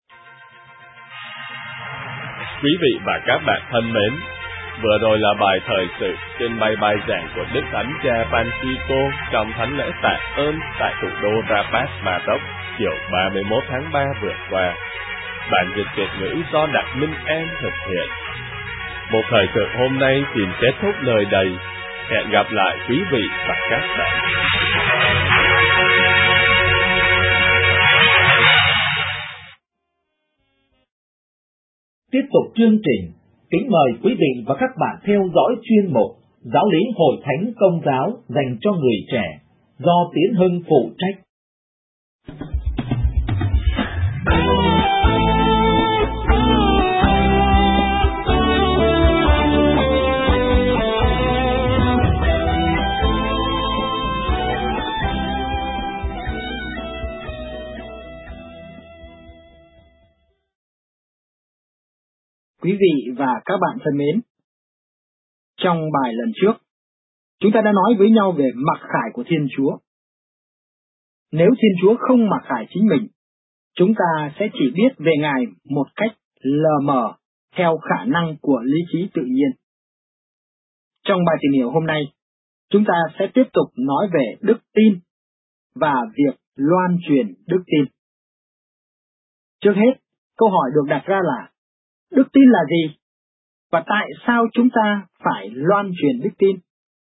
Quý vị và các bạn thân mến, vừa rồi là bài thời sự trên bài giảng của Đức Thánh Cha Francisco trong thánh lễ tạ ơn tại thủ đô Rabat, Maroc, chiều 31 tháng 3 vừa qua. Bản dịch Việt ngữ do Đặng Minh An thực hiện. Một thời sự hôm nay xin kết thúc nơi đây. Hẹn gặp lại quý vị và các bạn. Tiếp tục chương trình, kính mời quý vị và các bạn theo dõi chuyên mục Giáo lý Hội Thánh Công giáo dành cho người trẻ do Tiến Hưng phụ trách. Quý vị và các bạn thân mến, trong bài lần trước, chúng ta đã nói với nhau về mặc khải của Thiên Chúa. Nếu Thiên Chúa không mặc khải chính mình, chúng ta sẽ chỉ biết về Ngài một cách lờ mờ theo khả năng của lý trí tự nhiên. Trong bài tìm hiểu hôm nay, chúng ta sẽ tiếp tục nói về đức tin và việc loan truyền đức tin. Trước hết, câu hỏi được đặt ra là đức tin là gì? Và tại sao chúng ta phải loan truyền đức tin?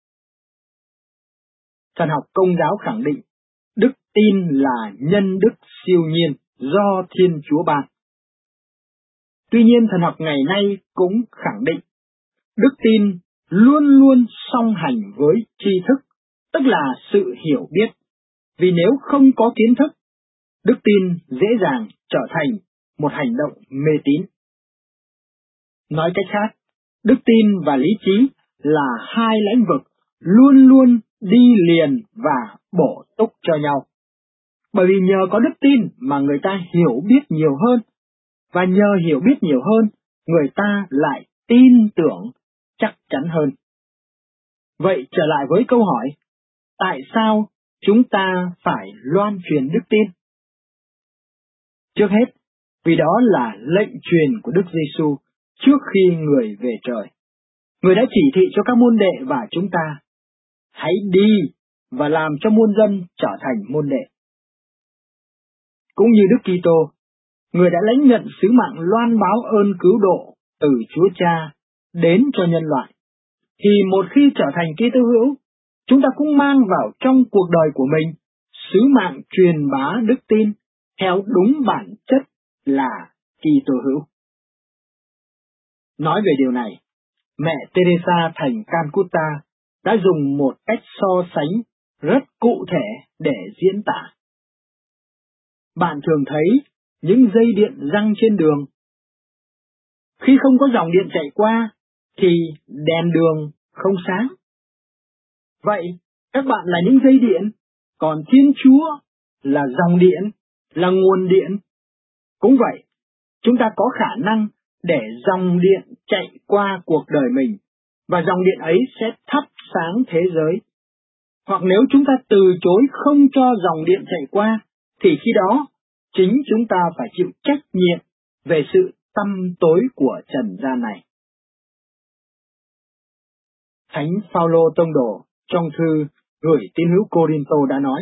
Thần học Công giáo khẳng định, đức tin là nhân đức siêu nhiên do Thiên Chúa ban. Tuy nhiên thần học ngày nay cũng khẳng định, đức tin luôn luôn song hành với tri thức, tức là sự hiểu biết. Vì nếu không có kiến thức, đức tin dễ dàng trở thành một hành động mê tín. Nói cách khác, đức tin và lý trí là hai lĩnh vực luôn luôn đi liền và bổ túc cho nhau. Bởi vì nhờ có đức tin mà người ta hiểu biết nhiều hơn, và nhờ hiểu biết nhiều hơn, người ta lại tin tưởng chắc chắn hơn. Vậy trở lại với câu hỏi, tại sao chúng ta phải loan truyền đức tin? Trước hết, vì đó là lệnh truyền của Đức Giêsu trước khi người về trời. Người đã chỉ thị cho các môn đệ và chúng ta, hãy đi và làm cho muôn dân trở thành môn đệ. Cũng như Đức Kitô, người đã lãnh nhận sứ mạng loan báo ơn cứu độ từ Chúa Cha đến cho nhân loại. Thì một khi trở thành Kitô hữu, chúng ta cũng mang vào trong cuộc đời của mình sứ mạng truyền bá đức tin theo đúng bản chất là Kitô hữu. Nói về điều này, mẹ Teresa thành Calcutta đã dùng một cách so sánh rất cụ thể để diễn tả. Bạn thường thấy những dây điện giăng trên đường. Khi không có dòng điện chạy qua, thì đèn đường không sáng. Vậy, các bạn là những dây điện, còn Thiên Chúa là dòng điện, là nguồn điện. Cũng vậy, chúng ta có khả năng để dòng điện chạy qua cuộc đời mình, và dòng điện ấy sẽ thắp sáng thế giới. Hoặc nếu chúng ta từ chối không cho dòng điện chạy qua, thì khi đó, chính chúng ta phải chịu trách nhiệm về sự tăm tối của trần gian này. Thánh Phaolô tông đồ trong thư gửi tín hữu Cô-rinh-tô đã nói: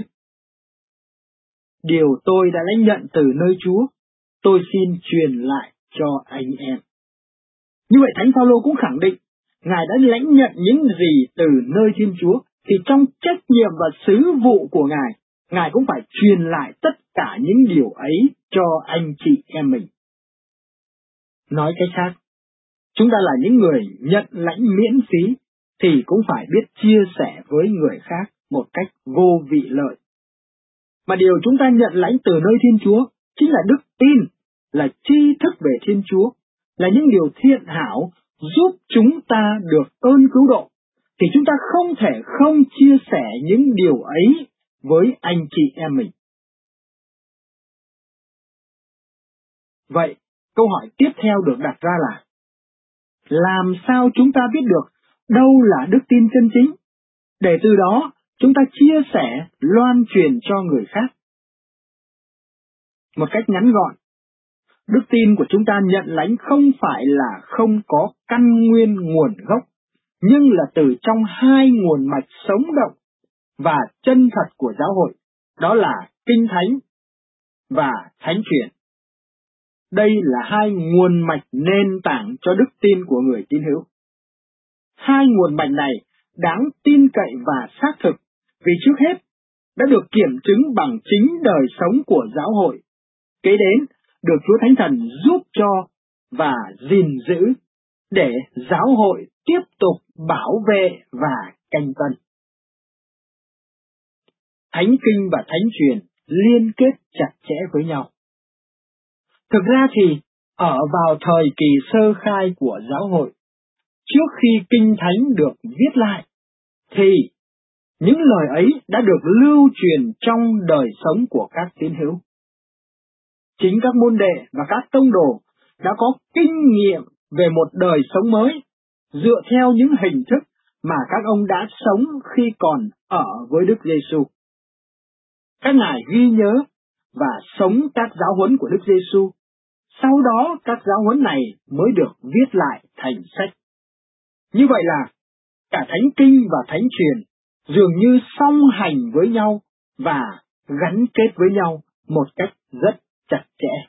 điều tôi đã lãnh nhận từ nơi Chúa, tôi xin truyền lại cho anh em. Như vậy Thánh Phaolô cũng khẳng định, Ngài đã lãnh nhận những gì từ nơi Thiên Chúa, thì trong trách nhiệm và sứ vụ của Ngài, Ngài cũng phải truyền lại tất cả những điều ấy cho anh chị em mình. Nói cách khác, chúng ta là những người nhận lãnh miễn phí, thì cũng phải biết chia sẻ với người khác một cách vô vị lợi. Mà điều chúng ta nhận lãnh từ nơi Thiên Chúa chính là đức tin, là tri thức về Thiên Chúa, là những điều thiện hảo giúp chúng ta được ơn cứu độ, thì chúng ta không thể không chia sẻ những điều ấy với anh chị em mình. Vậy, câu hỏi tiếp theo được đặt ra là, làm sao chúng ta biết được đâu là đức tin chân chính, để từ đó chúng ta chia sẻ, loan truyền cho người khác? Một cách ngắn gọn, đức tin của chúng ta nhận lãnh không phải là không có căn nguyên nguồn gốc, nhưng là từ trong hai nguồn mạch sống động và chân thật của giáo hội, đó là Kinh Thánh và Thánh truyền. Đây là hai nguồn mạch nền tảng cho đức tin của người tín hữu. Hai nguồn mạch này đáng tin cậy và xác thực, vì trước hết đã được kiểm chứng bằng chính đời sống của giáo hội, kế đến được Chúa Thánh Thần giúp cho và gìn giữ để giáo hội tiếp tục bảo vệ và canh tân. Thánh Kinh và Thánh truyền liên kết chặt chẽ với nhau. Thực ra thì ở vào thời kỳ sơ khai của giáo hội, trước khi Kinh Thánh được viết lại, thì những lời ấy đã được lưu truyền trong đời sống của các tín hữu. Chính các môn đệ và các tông đồ đã có kinh nghiệm về một đời sống mới, dựa theo những hình thức mà các ông đã sống khi còn ở với Đức Giêsu. Các ngài ghi nhớ và sống các giáo huấn của Đức Giêsu. Sau đó các giáo huấn này mới được viết lại thành sách. Như vậy là cả Thánh Kinh và Thánh truyền dường như song hành với nhau và gắn kết với nhau một cách rất chặt chẽ.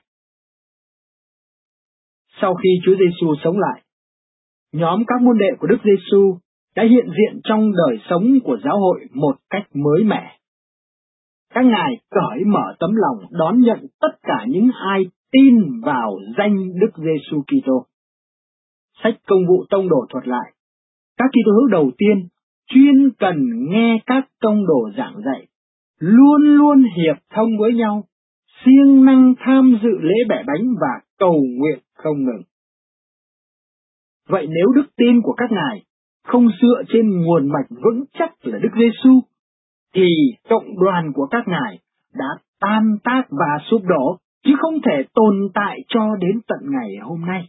Sau khi Chúa Giêsu sống lại, nhóm các môn đệ của Đức Giêsu đã hiện diện trong đời sống của giáo hội một cách mới mẻ. Các ngài cởi mở tấm lòng đón nhận tất cả những ai tin vào danh Đức Giêsu Kitô. Sách Công vụ Tông đồ thuật lại, các Kitô hữu đầu tiên chuyên cần nghe các tông đồ giảng dạy, luôn luôn hiệp thông với nhau, siêng năng tham dự lễ bẻ bánh và cầu nguyện không ngừng. Vậy nếu đức tin của các ngài không dựa trên nguồn mạch vững chắc là Đức Giêsu, thì cộng đoàn của các ngài đã tan tác và sụp đổ, chứ không thể tồn tại cho đến tận ngày hôm nay.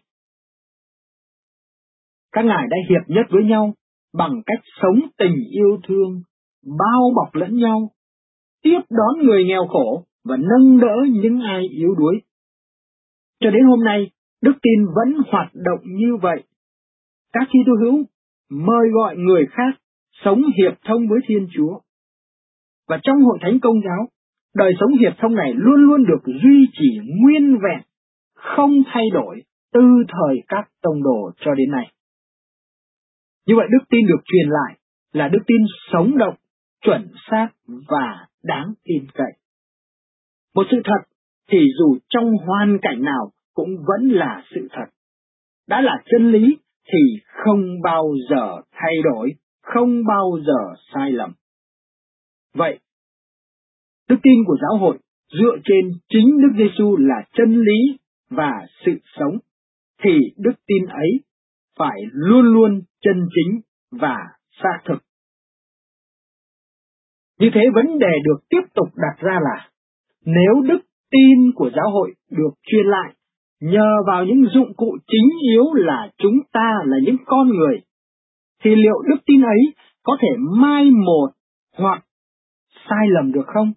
Các ngài đã hiệp nhất với nhau bằng cách sống tình yêu thương, bao bọc lẫn nhau, tiếp đón người nghèo khổ và nâng đỡ những ai yếu đuối. Cho đến hôm nay, đức tin vẫn hoạt động như vậy. Các Kitô hữu mời gọi người khác sống hiệp thông với Thiên Chúa. Và trong hội thánh Công giáo, đời sống hiệp thông này luôn luôn được duy trì nguyên vẹn, không thay đổi từ thời các tông đồ cho đến nay. Như vậy đức tin được truyền lại là đức tin sống động, chuẩn xác và đáng tin cậy. Một sự thật thì dù trong hoàn cảnh nào cũng vẫn là sự thật. Đã là chân lý thì không bao giờ thay đổi, không bao giờ sai lầm. Vậy, đức tin của giáo hội dựa trên chính Đức Giêsu là chân lý và sự sống, thì đức tin ấy phải luôn luôn chân chính và xác thực. Như thế vấn đề được tiếp tục đặt ra là, nếu đức tin của giáo hội được truyền lại nhờ vào những dụng cụ chính yếu là chúng ta là những con người, thì liệu đức tin ấy có thể mai một hoặc sai lầm được không?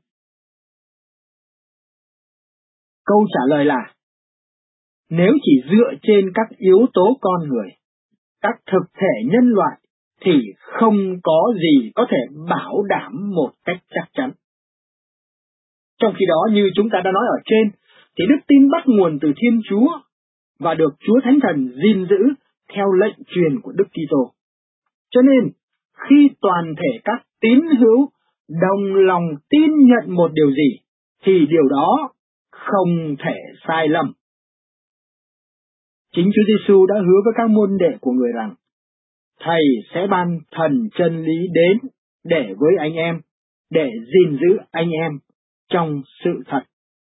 Câu trả lời là, nếu chỉ dựa trên các yếu tố con người, các thực thể nhân loại, thì không có gì có thể bảo đảm một cách chắc chắn. Trong khi đó, như chúng ta đã nói ở trên, thì đức tin bắt nguồn từ Thiên Chúa và được Chúa Thánh Thần gìn giữ theo lệnh truyền của Đức Kitô. Cho nên, khi toàn thể các tín hữu đồng lòng tin nhận một điều gì, thì điều đó không thể sai lầm. Chính Chúa Giêsu đã hứa với các môn đệ của người rằng, Thầy sẽ ban thần chân lý đến để với anh em, để gìn giữ anh em trong sự thật.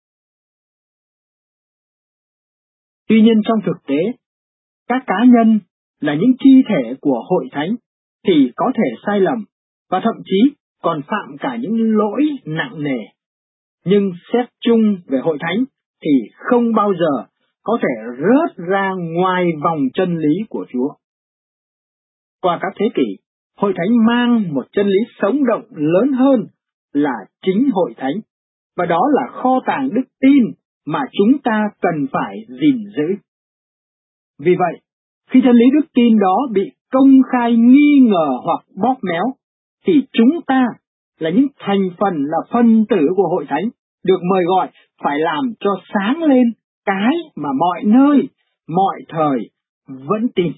Tuy nhiên trong thực tế, các cá nhân là những chi thể của hội thánh thì có thể sai lầm, và thậm chí còn phạm cả những lỗi nặng nề. Nhưng xét chung về hội thánh thì không bao giờ có thể rớt ra ngoài vòng chân lý của Chúa. Qua các thế kỷ, Hội Thánh mang một chân lý sống động lớn hơn là chính Hội Thánh, và đó là kho tàng đức tin mà chúng ta cần phải gìn giữ. Vì vậy, khi chân lý đức tin đó bị công khai nghi ngờ hoặc bóp méo, thì chúng ta là những thành phần, là phân tử của Hội Thánh, được mời gọi phải làm cho sáng lên cái mà mọi nơi, mọi thời vẫn tin.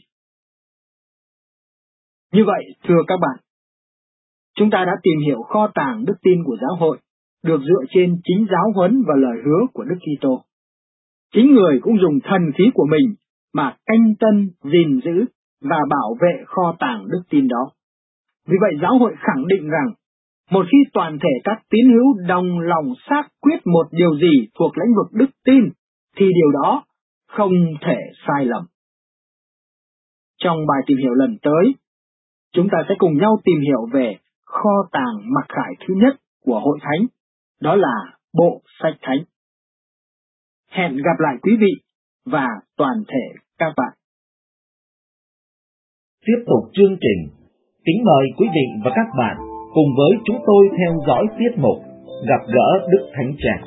Như vậy, thưa các bạn, chúng ta đã tìm hiểu kho tàng đức tin của giáo hội, được dựa trên chính giáo huấn và lời hứa của Đức Kitô. Chính Người cũng dùng thần khí của mình mà canh tân, gìn giữ và bảo vệ kho tàng đức tin đó. Vì vậy, giáo hội khẳng định rằng, một khi toàn thể các tín hữu đồng lòng xác quyết một điều gì thuộc lĩnh vực đức tin, thì điều đó không thể sai lầm. Trong bài tìm hiểu lần tới, chúng ta sẽ cùng nhau tìm hiểu về kho tàng mặc khải thứ nhất của Hội Thánh, đó là Bộ Sách Thánh. Hẹn gặp lại quý vị và toàn thể các bạn. Tiếp tục chương trình, kính mời quý vị và các bạn cùng với chúng tôi theo dõi tiết mục Gặp gỡ Đức Thánh Cha.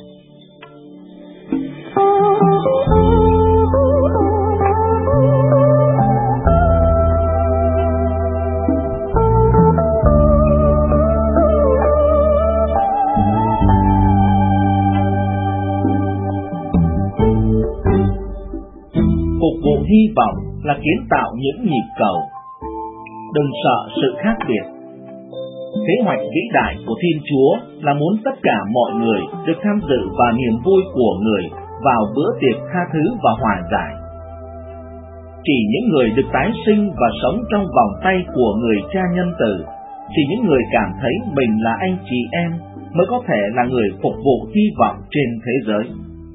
Phục vụ hy vọng là kiến tạo những nhịp cầu. Đừng sợ sự khác biệt. Kế hoạch vĩ đại của Thiên Chúa là muốn tất cả mọi người được tham dự vào niềm vui của Người vào bữa tiệc tha thứ và hòa giải. Chỉ những người được tái sinh và sống trong vòng tay của Người Cha nhân từ, chỉ những người cảm thấy mình là anh chị em mới có thể là người phục vụ hy vọng trên thế giới.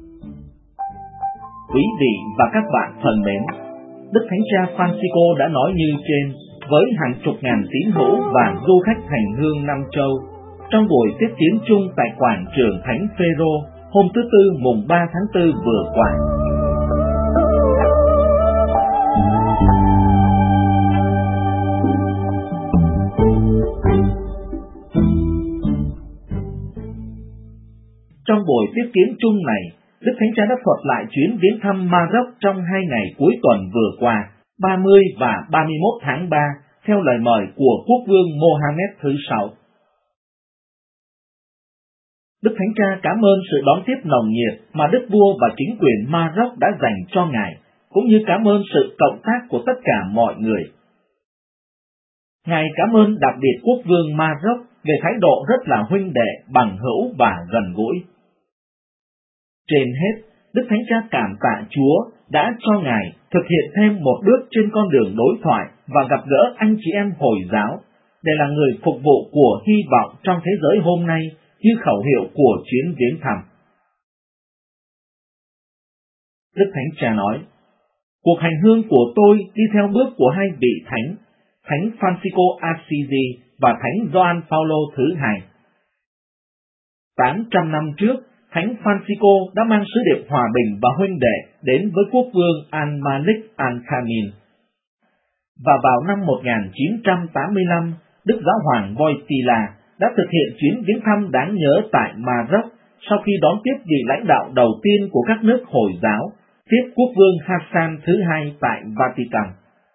Quý vị và các bạn thân mến, Đức Thánh Cha Francisco đã nói như trên với hàng chục ngàn tín hữu và du khách hành hương năm châu trong buổi tiếp kiến chung tại quảng trường Thánh Phêrô hôm thứ Tư mùng 3 tháng 4 vừa qua. Trong buổi tiếp kiến chung này, Đức Thánh Cha đã thuật lại chuyến viếng thăm Maroc trong 2 ngày cuối tuần vừa qua, 30 và 31 tháng 3, theo lời mời của quốc vương Mohammed thứ 6. Đức Thánh Cha cảm ơn sự đón tiếp nồng nhiệt mà Đức Vua và chính quyền Maroc đã dành cho Ngài, cũng như cảm ơn sự cộng tác của tất cả mọi người. Ngài cảm ơn đặc biệt quốc vương Maroc về thái độ rất là huynh đệ, bằng hữu và gần gũi. Trên hết, Đức Thánh Cha cảm tạ Chúa đã cho Ngài thực hiện thêm một bước trên con đường đối thoại và gặp gỡ anh chị em Hồi giáo để là người phục vụ của hy vọng trong thế giới hôm nay như khẩu hiệu của chuyến viếng thăm. Đức Thánh Cha nói, cuộc hành hương của tôi đi theo bước của hai vị thánh, Thánh Francisco Assisi và Thánh Gioan Phaolô thứ 2. 800 năm trước, Thánh Francisco đã mang sứ điệp hòa bình và huynh đệ đến với quốc vương Al-Malik Al-Khamin. Và vào năm 1985, Đức Giáo hoàng Wojtyla đã thực hiện chuyến viếng thăm đáng nhớ tại Maroc sau khi đón tiếp vị lãnh đạo đầu tiên của các nước Hồi giáo, tiếp quốc vương Hassan thứ 2 tại Vatican.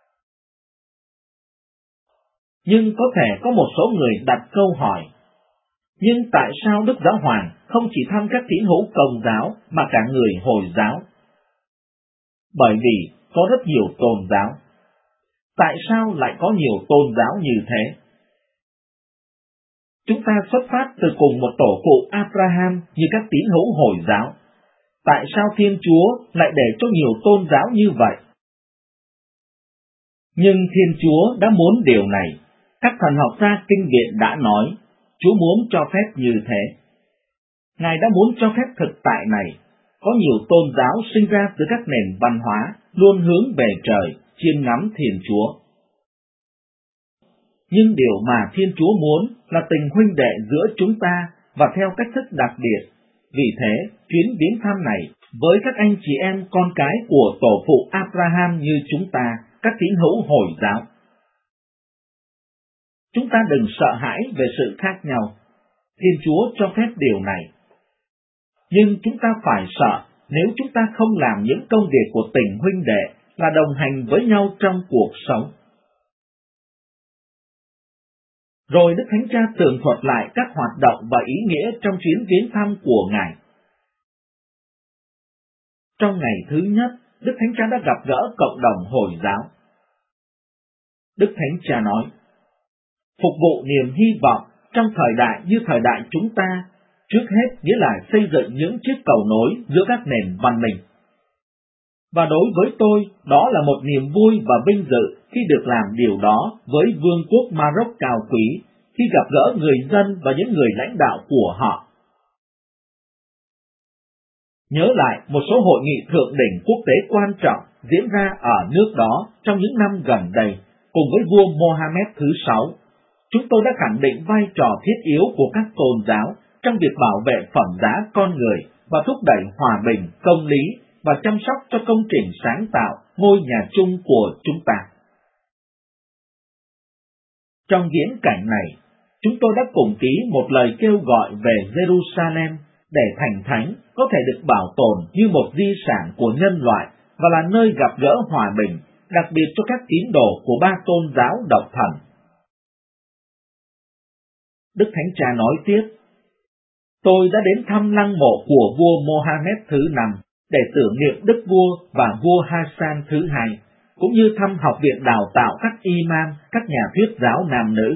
Nhưng có thể có một số người đặt câu hỏi, nhưng tại sao Đức Giáo hoàng không chỉ thăm các tín hữu Công giáo mà cả người Hồi giáo? Bởi vì có rất nhiều tôn giáo. Tại sao lại có nhiều tôn giáo như thế? Chúng ta xuất phát từ cùng một tổ phụ Abraham như các tín hữu Hồi giáo. Tại sao Thiên Chúa lại để cho nhiều tôn giáo như vậy? Nhưng Thiên Chúa đã muốn điều này. Các thần học gia kinh điển đã nói, Chúa muốn cho phép như thế. Ngài đã muốn cho phép thực tại này, có nhiều tôn giáo sinh ra từ các nền văn hóa, luôn hướng về trời, chiêm ngắm Thiên Chúa. Nhưng điều mà Thiên Chúa muốn là tình huynh đệ giữa chúng ta và theo cách thức đặc biệt. Vì thế, chuyến viếng thăm này với các anh chị em con cái của tổ phụ Abraham như chúng ta, các tín hữu Hồi giáo. Chúng ta đừng sợ hãi về sự khác nhau. Thiên Chúa cho phép điều này. Nhưng chúng ta phải sợ nếu chúng ta không làm những công việc của tình huynh đệ là đồng hành với nhau trong cuộc sống. Rồi Đức Thánh Cha tường thuật lại các hoạt động và ý nghĩa trong chuyến viếng thăm của Ngài. Trong ngày thứ nhất, Đức Thánh Cha đã gặp gỡ cộng đồng Hồi giáo. Đức Thánh Cha nói, phục vụ niềm hy vọng trong thời đại như thời đại chúng ta, trước hết nghĩa là xây dựng những chiếc cầu nối giữa các nền văn minh. Và đối với tôi, đó là một niềm vui và vinh dự khi được làm điều đó với Vương quốc Maroc cao quý, khi gặp gỡ người dân và những người lãnh đạo của họ. Nhớ lại một số hội nghị thượng đỉnh quốc tế quan trọng diễn ra ở nước đó trong những năm gần đây, cùng với vua Mohammed thứ 6. Chúng tôi đã khẳng định vai trò thiết yếu của các tôn giáo trong việc bảo vệ phẩm giá con người và thúc đẩy hòa bình, công lý và chăm sóc cho công trình sáng tạo ngôi nhà chung của chúng ta. Trong viễn cảnh này, chúng tôi đã cùng ký một lời kêu gọi về Jerusalem để thành thánh có thể được bảo tồn như một di sản của nhân loại và là nơi gặp gỡ hòa bình, đặc biệt cho các tín đồ của ba tôn giáo độc thần. Đức Thánh Cha nói tiếp, tôi đã đến thăm lăng mộ của vua Mohammed thứ 5 để tưởng niệm đức vua và vua Hassan thứ 2, cũng như thăm học viện đào tạo các imam, các nhà thuyết giáo nam nữ.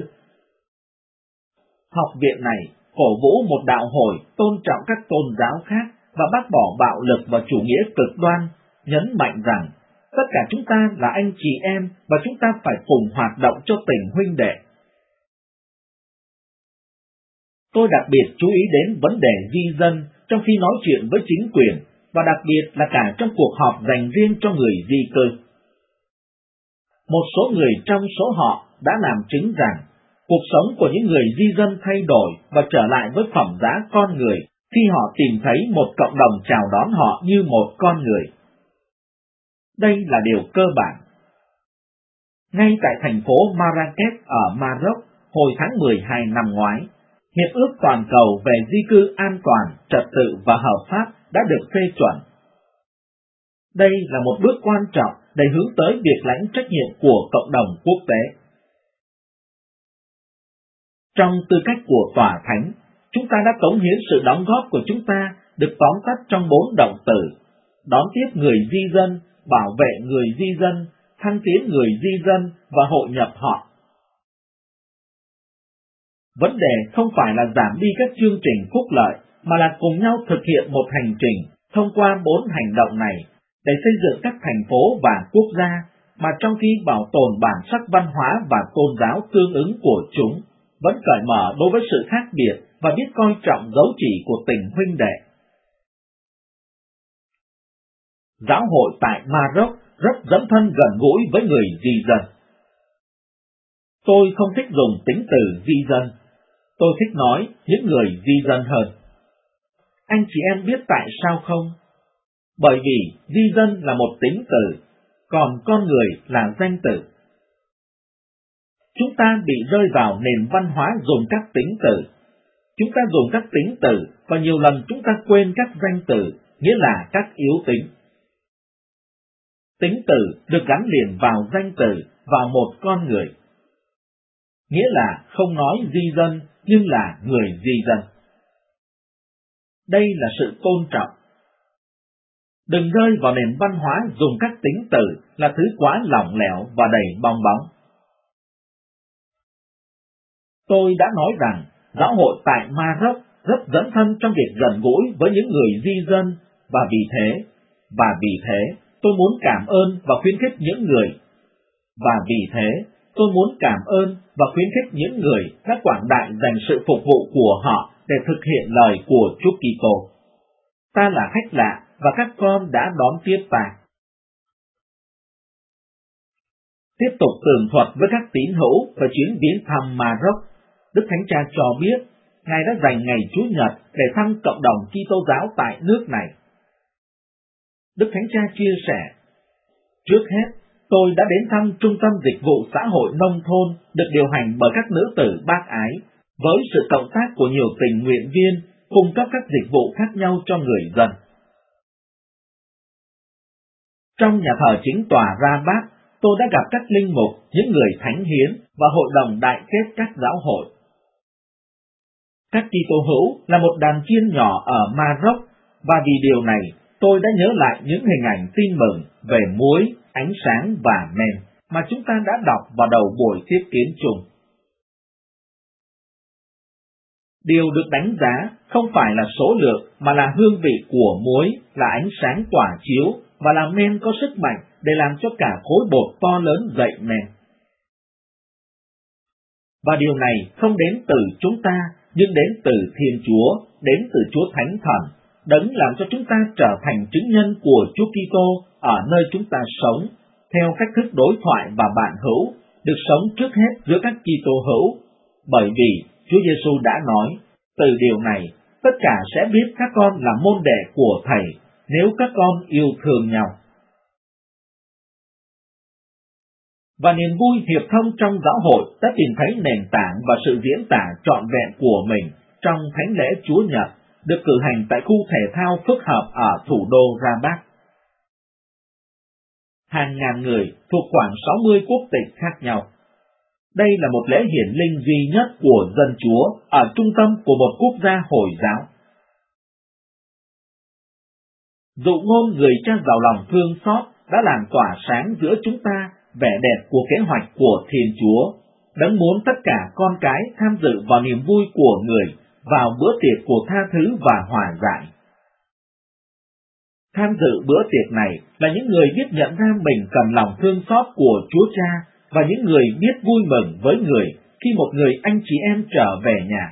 Học viện này cổ vũ một đạo hồi tôn trọng các tôn giáo khác và bác bỏ bạo lực và chủ nghĩa cực đoan, nhấn mạnh rằng tất cả chúng ta là anh chị em và chúng ta phải cùng hoạt động cho tình huynh đệ. Tôi đặc biệt chú ý đến vấn đề di dân trong khi nói chuyện với chính quyền, và đặc biệt là cả trong cuộc họp dành riêng cho người di cư. Một số người trong số họ đã làm chứng rằng cuộc sống của những người di dân thay đổi và trở lại với phẩm giá con người khi họ tìm thấy một cộng đồng chào đón họ như một con người. Đây là điều cơ bản. Ngay tại thành phố Marrakech ở Maroc hồi tháng 12 năm ngoái, Hiệp ước Toàn cầu về di cư an toàn, trật tự và hợp pháp đã được phê chuẩn. Đây là một bước quan trọng để hướng tới việc lãnh trách nhiệm của cộng đồng quốc tế. Trong tư cách của Tòa Thánh, chúng ta đã cống hiến sự đóng góp của chúng ta được tóm tắt trong 4 động từ: đón tiếp người di dân, bảo vệ người di dân, thăng tiến người di dân và hội nhập họ. Vấn đề không phải là giảm đi các chương trình phúc lợi, mà là cùng nhau thực hiện một hành trình thông qua 4 hành động này để xây dựng các thành phố và quốc gia, mà trong khi bảo tồn bản sắc văn hóa và tôn giáo tương ứng của chúng, vẫn cởi mở đối với sự khác biệt và biết coi trọng dấu chỉ của tình huynh đệ. Giáo hội tại Maroc rất dấn thân gần gũi với người di dân. Tôi không thích dùng tính từ di dân, tôi thích nói những người di dân hơn. Anh chị em biết tại sao không? Bởi vì di dân là một tính từ, còn con người là danh từ. Chúng ta bị rơi vào nền văn hóa dùng các tính từ. Chúng ta dùng các tính từ và nhiều lần chúng ta quên các danh từ, nghĩa là các yếu tính. Tính từ được gắn liền vào danh từ, vào một con người. Nghĩa là không nói di dân, nhưng là người di dân. Đây là sự tôn trọng. Đừng rơi vào nền văn hóa dùng các tính từ là thứ quá lỏng lẻo và đầy bong bóng. Tôi đã nói rằng giáo hội tại Maroc rất dấn thân trong việc gần gũi với những người di dân, và vì thế tôi muốn cảm ơn và khuyến khích những người đã quảng đại dành sự phục vụ của họ để thực hiện lời của Chúa Kitô. Ta là khách lạ và các con đã đón tiếp ta. Tiếp tục tường thuật với các tín hữu về chuyến viếng thăm Maroc, Đức Thánh Cha cho biết Ngài đã dành ngày Chủ nhật để thăm cộng đồng Kitô giáo tại nước này. Đức Thánh Cha chia sẻ, trước hết, tôi đã đến thăm Trung tâm Dịch vụ Xã hội Nông thôn được điều hành bởi các nữ tử bác ái, với sự cộng tác của nhiều tình nguyện viên cung cấp các dịch vụ khác nhau cho người dân. Trong nhà thờ chính tòa Rabat, tôi đã gặp các linh mục, những người thánh hiến và hội đồng đại kết các giáo hội. Các Kitô hữu là một đàn chiên nhỏ ở Maroc, và vì điều này, tôi đã nhớ lại những hình ảnh tin mừng về muối, ánh sáng và men mà chúng ta đã đọc vào đầu buổi tiếp kiến chung. Điều được đánh giá không phải là số lượng mà là hương vị của muối, là ánh sáng tỏa chiếu và là men có sức mạnh để làm cho cả khối bột to lớn dậy men. Và điều này không đến từ chúng ta, nhưng đến từ Thiên Chúa, đến từ Chúa Thánh Thần, Đấng làm cho chúng ta trở thành chứng nhân của Chúa Kitô ở nơi chúng ta sống, theo cách thức đối thoại và bạn hữu, được sống trước hết giữa các Kitô hữu, bởi vì Chúa Giêsu đã nói, từ điều này, tất cả sẽ biết các con là môn đệ của Thầy, nếu các con yêu thương nhau. Và niềm vui hiệp thông trong giáo hội đã tìm thấy nền tảng và sự diễn tả trọn vẹn của mình trong Thánh lễ Chúa Nhật, được cử hành tại khu thể thao phức hợp ở thủ đô Rabat. Hàng ngàn người thuộc khoảng 60 quốc tịch khác nhau. Đây là một lễ hiển linh duy nhất của dân Chúa ở trung tâm của một quốc gia Hồi giáo. Dụ ngôn người cha giàu lòng thương xót đã làm tỏa sáng giữa chúng ta vẻ đẹp của kế hoạch của Thiên Chúa, Đấng muốn tất cả con cái tham dự vào niềm vui của người, vào bữa tiệc của tha thứ và hòa giải. Tham dự bữa tiệc này là những người biết nhận ra mình cần lòng thương xót của Chúa Cha và những người biết vui mừng với người khi một người anh chị em trở về nhà.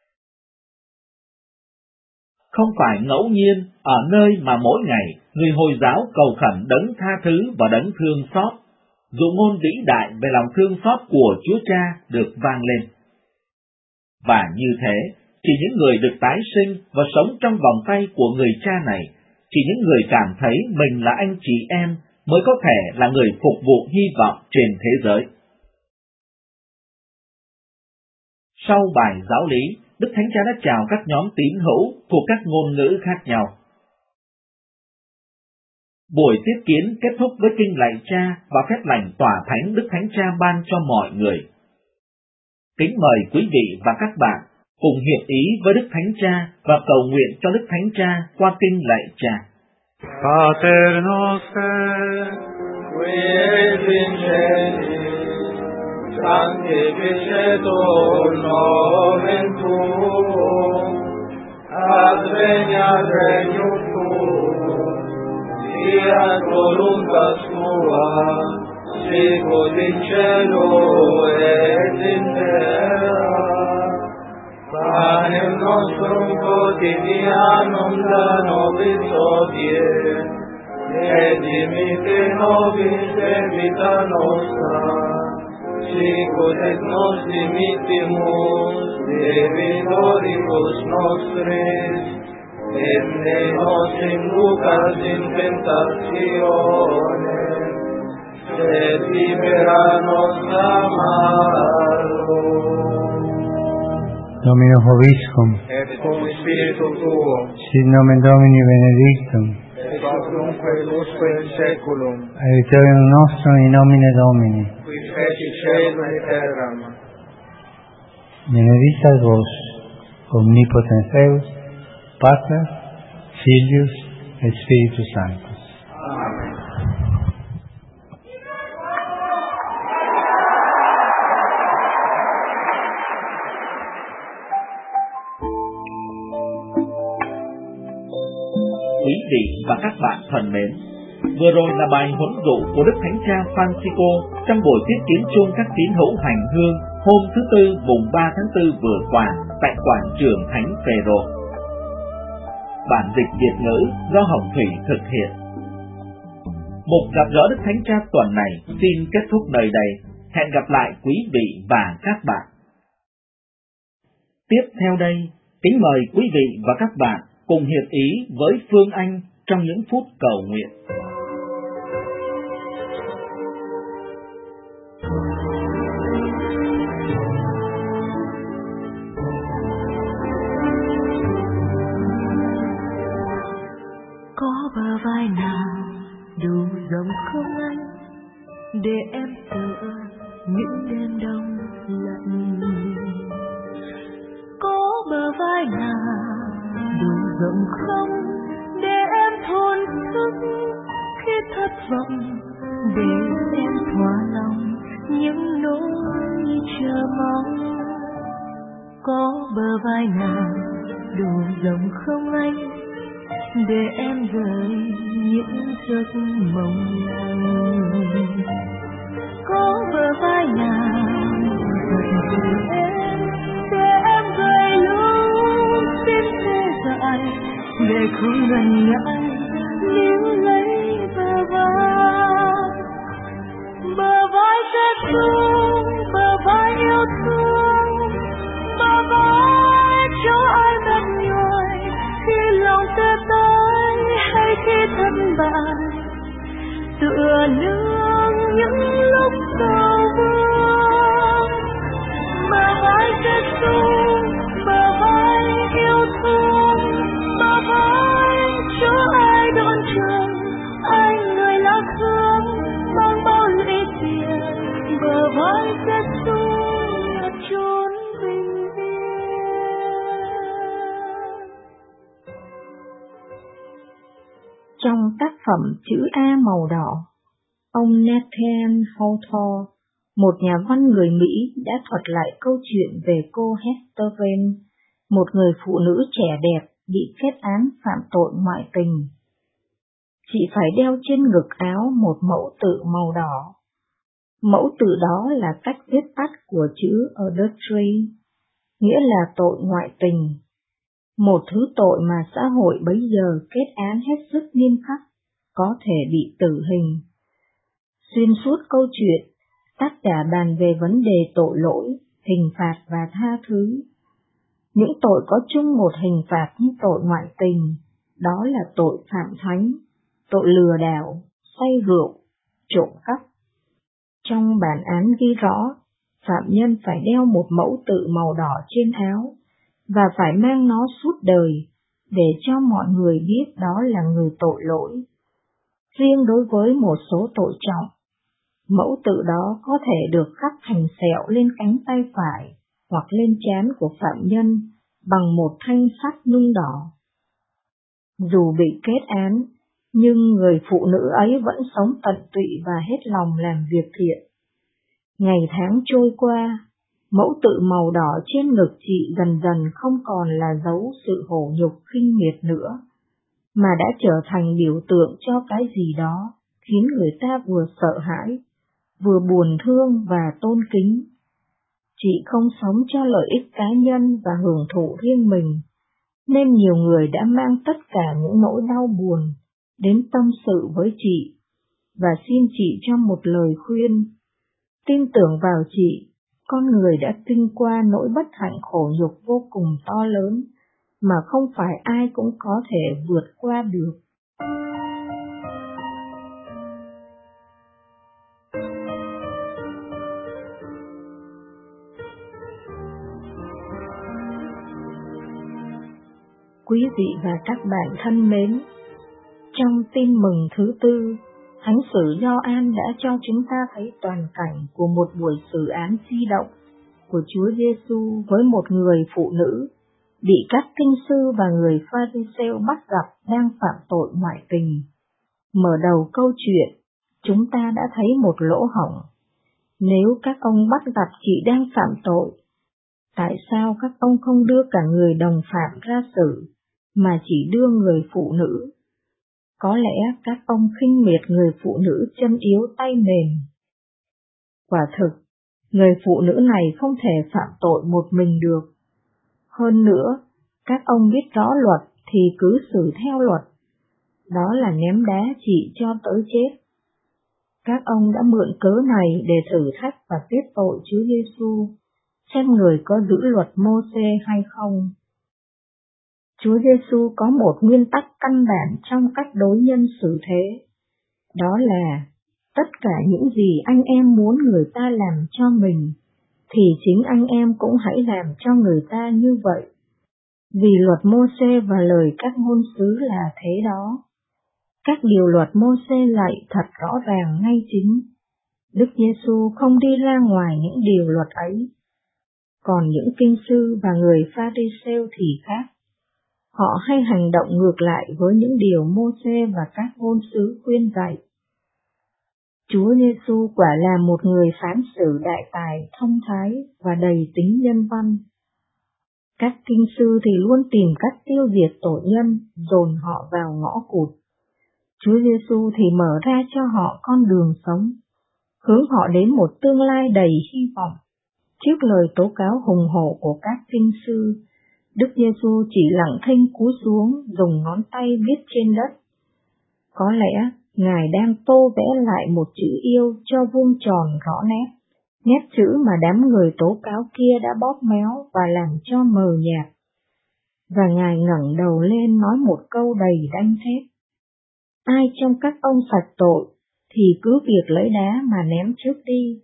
Không phải ngẫu nhiên ở nơi mà mỗi ngày người Hồi giáo cầu khẩn Đấng tha thứ và Đấng thương xót, dụ ngôn vĩ đại về lòng thương xót của Chúa Cha được vang lên. Và như thế, chỉ những người được tái sinh và sống trong vòng tay của người Cha này, chỉ những người cảm thấy mình là anh chị em mới có thể là người phục vụ hy vọng trên thế giới. Sau bài giáo lý, Đức Thánh Cha đã chào các nhóm tín hữu thuộc các ngôn ngữ khác nhau. Buổi tiếp kiến kết thúc với kinh lạy Cha và phép lành tỏa thánh Đức Thánh Cha ban cho mọi người. Kính mời quý vị và các bạn cùng hiệp ý với Đức Thánh Cha và cầu nguyện cho Đức Thánh Cha qua kinh lạy Cha. Pater noster, qui es in celis, sanctificetur nomen tuum, adveniat regnum tuum, fiat voluntas tua, sicut in cielo et in terra. Panem nostrum quotidianum da nobis hodie, et dimitte nobis debita nostra, sicut et nos dimittimus debitoribus nostris, et ne nos inducas in tentationem, sed libera nos a malo. Domino Hoviscum, Et cum spiritu tuo, sit nomen Domini benedictum, et quodunque lusque in saeculum, aiuterium nostrum in nomine Domini, qui feci caelum et terram. benedictas vos, omnipotens Deus, Pater, Filius et Spiritus Sanctus. Amen. Quý vị và các bạn thân mến, vừa rồi là bài huấn dụ của Đức Thánh Cha Francisco trong buổi tiếp kiến chung các tín hữu hành hương hôm thứ Tư mùng 3 tháng 4 vừa qua tại quảng trường Thánh Phêrô. Bản dịch Việt ngữ do Hồng Thủy thực hiện. Mục gặp gỡ Đức Thánh Cha tuần này xin kết thúc nơi đây. Hẹn gặp lại quý vị và các bạn. Tiếp theo đây, kính mời quý vị và các bạn cùng hiệp ý với Phương Anh trong những phút cầu nguyện. Có bờ vai nào đủ rộng không anh, để em tựa những đêm đông lạnh? Có bờ vai nào đủ rộng không, để em thốn thức khi thất vọng, để em thỏa lòng những nỗi chờ mong? Có bờ vai nào đủ rộng không anh, để em gợi những giấc mộng lành? Có bờ vai nào gần từ em, để em gợi lúc xin thế dại, để không ngần ngại níu lấy bờ vai. Bờ vai sẽ thương, bờ vai yêu thương, bờ vai cho ai mệt nhoài khi lòng tê tái hay khi thất bại, tựa nương những lúc đau buồn. Bờ vai sẽ sung, bờ vai yêu thương, bờ vai cho ai đón chờ, ai người lá hương mang bao lũy tiền. Bờ vai sẽ sung là chốn bình yên. Trong tác phẩm Chữ A màu đỏ, ông Nathan Hawthorne, một nhà văn người Mỹ, đã thuật lại câu chuyện về cô Hester Vane, một người phụ nữ trẻ đẹp bị kết án phạm tội ngoại tình. Chị phải đeo trên ngực áo một mẫu tự màu đỏ. Mẫu tự đó là cách viết tắt của chữ adultery, nghĩa là tội ngoại tình, một thứ tội mà xã hội bấy giờ kết án hết sức nghiêm khắc, có thể bị tử hình. Xuyên suốt câu chuyện, tác giả bàn về vấn đề tội lỗi, hình phạt và tha thứ. Những tội có chung một hình phạt như tội ngoại tình, đó là tội phạm thánh, tội lừa đảo, say rượu, trộm cắp. Trong bản án ghi rõ, phạm nhân phải đeo một mẫu tự màu đỏ trên áo, và phải mang nó suốt đời, để cho mọi người biết đó là người tội lỗi. Riêng đối với một số tội trọng, mẫu tự đó có thể được khắc thành sẹo lên cánh tay phải hoặc lên trán của phạm nhân bằng một thanh sắt nung đỏ. Dù bị kết án, nhưng người phụ nữ ấy vẫn sống tận tụy và hết lòng làm việc thiện. Ngày tháng trôi qua, mẫu tự màu đỏ trên ngực chị dần dần không còn là dấu sự hổ nhục khinh miệt nữa, mà đã trở thành biểu tượng cho cái gì đó khiến người ta vừa sợ hãi, vừa buồn thương và tôn kính. Chị không sống cho lợi ích cá nhân và hưởng thụ riêng mình, nên nhiều người đã mang tất cả những nỗi đau buồn đến tâm sự với chị và xin chị cho một lời khuyên. Tin tưởng vào chị, con người đã kinh qua nỗi bất hạnh khổ nhục vô cùng to lớn mà không phải ai cũng có thể vượt qua được. Quý vị và các bạn thân mến, trong tin mừng thứ tư, Thánh sử Gioan đã cho chúng ta thấy toàn cảnh của một buổi xử án di động của Chúa Giêsu với một người phụ nữ bị các kinh sư và người Pha-ri-sêu bắt gặp đang phạm tội ngoại tình. Mở đầu câu chuyện, chúng ta đã thấy một lỗ hổng. Nếu các ông bắt gặp chị đang phạm tội, tại sao các ông không đưa cả người đồng phạm ra xử, mà chỉ đưa người phụ nữ? Có lẽ các ông khinh miệt người phụ nữ chân yếu tay mềm. Quả thực, người phụ nữ này không thể phạm tội một mình được. Hơn nữa, các ông biết rõ luật thì cứ xử theo luật. Đó là ném đá chị cho tới chết. Các ông đã mượn cớ này để thử thách và kết tội Chúa Giêsu, xem người có giữ luật Mô-sê hay không. Chúa Giêsu có một nguyên tắc căn bản trong cách đối nhân xử thế. Đó là tất cả những gì anh em muốn người ta làm cho mình, thì chính anh em cũng hãy làm cho người ta như vậy. Vì luật Mô-sê và lời các ngôn sứ là thế đó. Các điều luật Mô-sê lạy thật rõ ràng ngay chính. Đức Giêsu không đi ra ngoài những điều luật ấy. Còn những kinh sư và người Pha-ri-sêu thì khác. Họ hay hành động ngược lại với những điều Mô-sê và các ngôn sứ khuyên dạy. Chúa Giêsu quả là một người phán xử đại tài, thông thái và đầy tính nhân văn. Các kinh sư thì luôn tìm cách tiêu diệt tội nhân, dồn họ vào ngõ cụt. Chúa Giêsu thì mở ra cho họ con đường sống, hướng họ đến một tương lai đầy hy vọng. Trước lời tố cáo hùng hổ của các kinh sư, Đức Giêsu chỉ lặng thinh cúi xuống, dùng ngón tay viết trên đất. Có lẽ Ngài đang tô vẽ lại một chữ yêu cho vuông tròn rõ nét, nét chữ mà đám người tố cáo kia đã bóp méo và làm cho mờ nhạt. Và Ngài ngẩng đầu lên nói một câu đầy đanh thép. Ai trong các ông sạch tội, thì cứ việc lấy đá mà ném trước đi.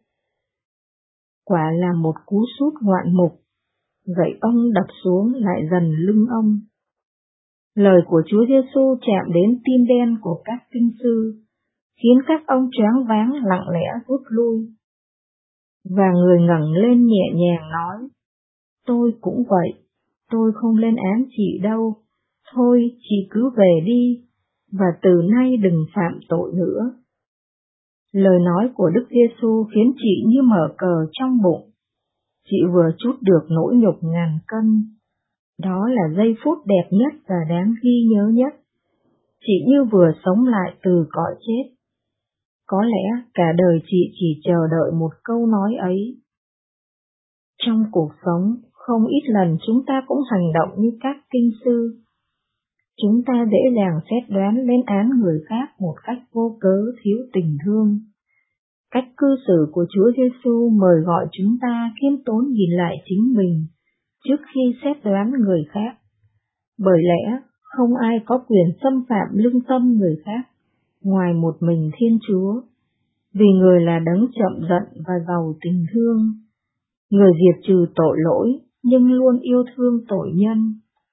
Quả là một cú sút ngoạn mục, gậy ông đập xuống lại dần lưng ông. Lời của Chúa Giêsu chạm đến tim đen của các kinh sư, khiến các ông choáng váng lặng lẽ rút lui. Và người ngẩng lên nhẹ nhàng nói, tôi cũng vậy, tôi không lên án chị đâu, thôi chị cứ về đi, và từ nay đừng phạm tội nữa. Lời nói của Đức Giêsu khiến chị như mở cờ trong bụng. Chị vừa trút được nỗi nhục ngàn cân. Đó là giây phút đẹp nhất và đáng ghi nhớ nhất. Chị như vừa sống lại từ cõi chết. Có lẽ cả đời chị chỉ chờ đợi một câu nói ấy. Trong cuộc sống, không ít lần chúng ta cũng hành động như các kinh sư. Chúng ta dễ dàng xét đoán lên án người khác một cách vô cớ thiếu tình thương. Cách cư xử của Chúa Giêsu mời gọi chúng ta khiêm tốn nhìn lại chính mình trước khi xét đoán người khác. Bởi lẽ không ai có quyền xâm phạm lương tâm người khác ngoài một mình Thiên Chúa, vì người là đấng chậm giận và giàu tình thương. Người diệt trừ tội lỗi nhưng luôn yêu thương tội nhân.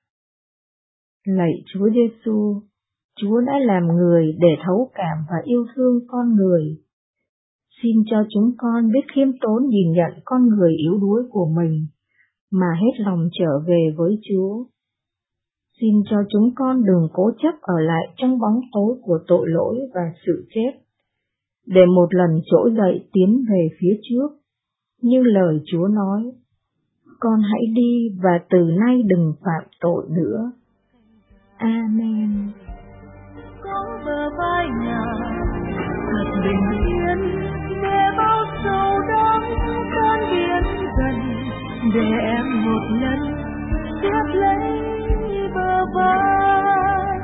Lạy Chúa Giêsu, Chúa đã làm người để thấu cảm và yêu thương con người. Xin cho chúng con biết khiêm tốn nhìn nhận con người yếu đuối của mình, mà hết lòng trở về với Chúa. Xin cho chúng con đừng cố chấp ở lại trong bóng tối của tội lỗi và sự chết, để một lần trỗi dậy tiến về phía trước, như lời Chúa nói, con hãy đi và từ nay đừng phạm tội nữa. Amen. Có bờ vai nào thật bình yên, để bao sầu đắng tan biến dần, để em một lần tiếp lấy bờ vai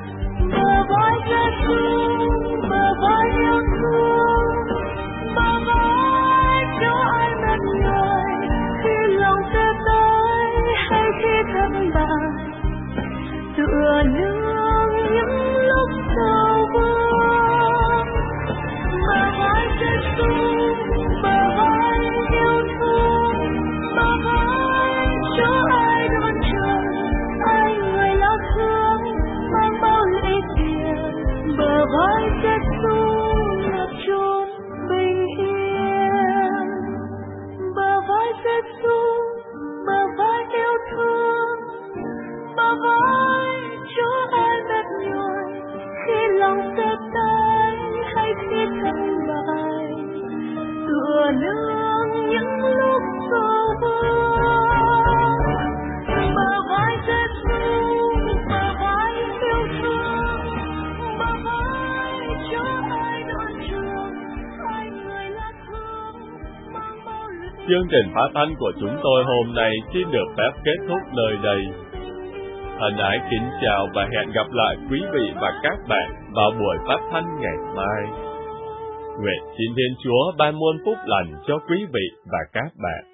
Giêsu, bờ vai yêu thương, bờ vai Chúa ai bên người, khi lòng sẽ tới hay khi thất bại, tựa nương những lúc sầu vương. Bờ vai Giêsu, bờ vai yêu thương, bờ vai Chúa ai đón chờ, ai người lo thương mang bao lễ tiền. Bờ vai Giêsu là chốn bình yên. Bờ vai Giêsu, bờ vai yêu thương, bờ vai Chúa ai mệt nhòi, khi lòng sẽ tới hay khi thất bại, tựa nương những lúc sầu vương. Bờ vai Giêsu, bờ vai yêu thương, bờ vai Chúa ai đón trường, ai người là thương mang bao lễ. Chương trình phát thanh của chúng tôi hôm nay xin được phép kết thúc nơi đây. Thân ái kính chào và hẹn gặp lại quý vị và các bạn vào buổi phát thanh ngày mai. Nguyện xin Thiên Chúa ban muôn phúc lành cho quý vị và các bạn.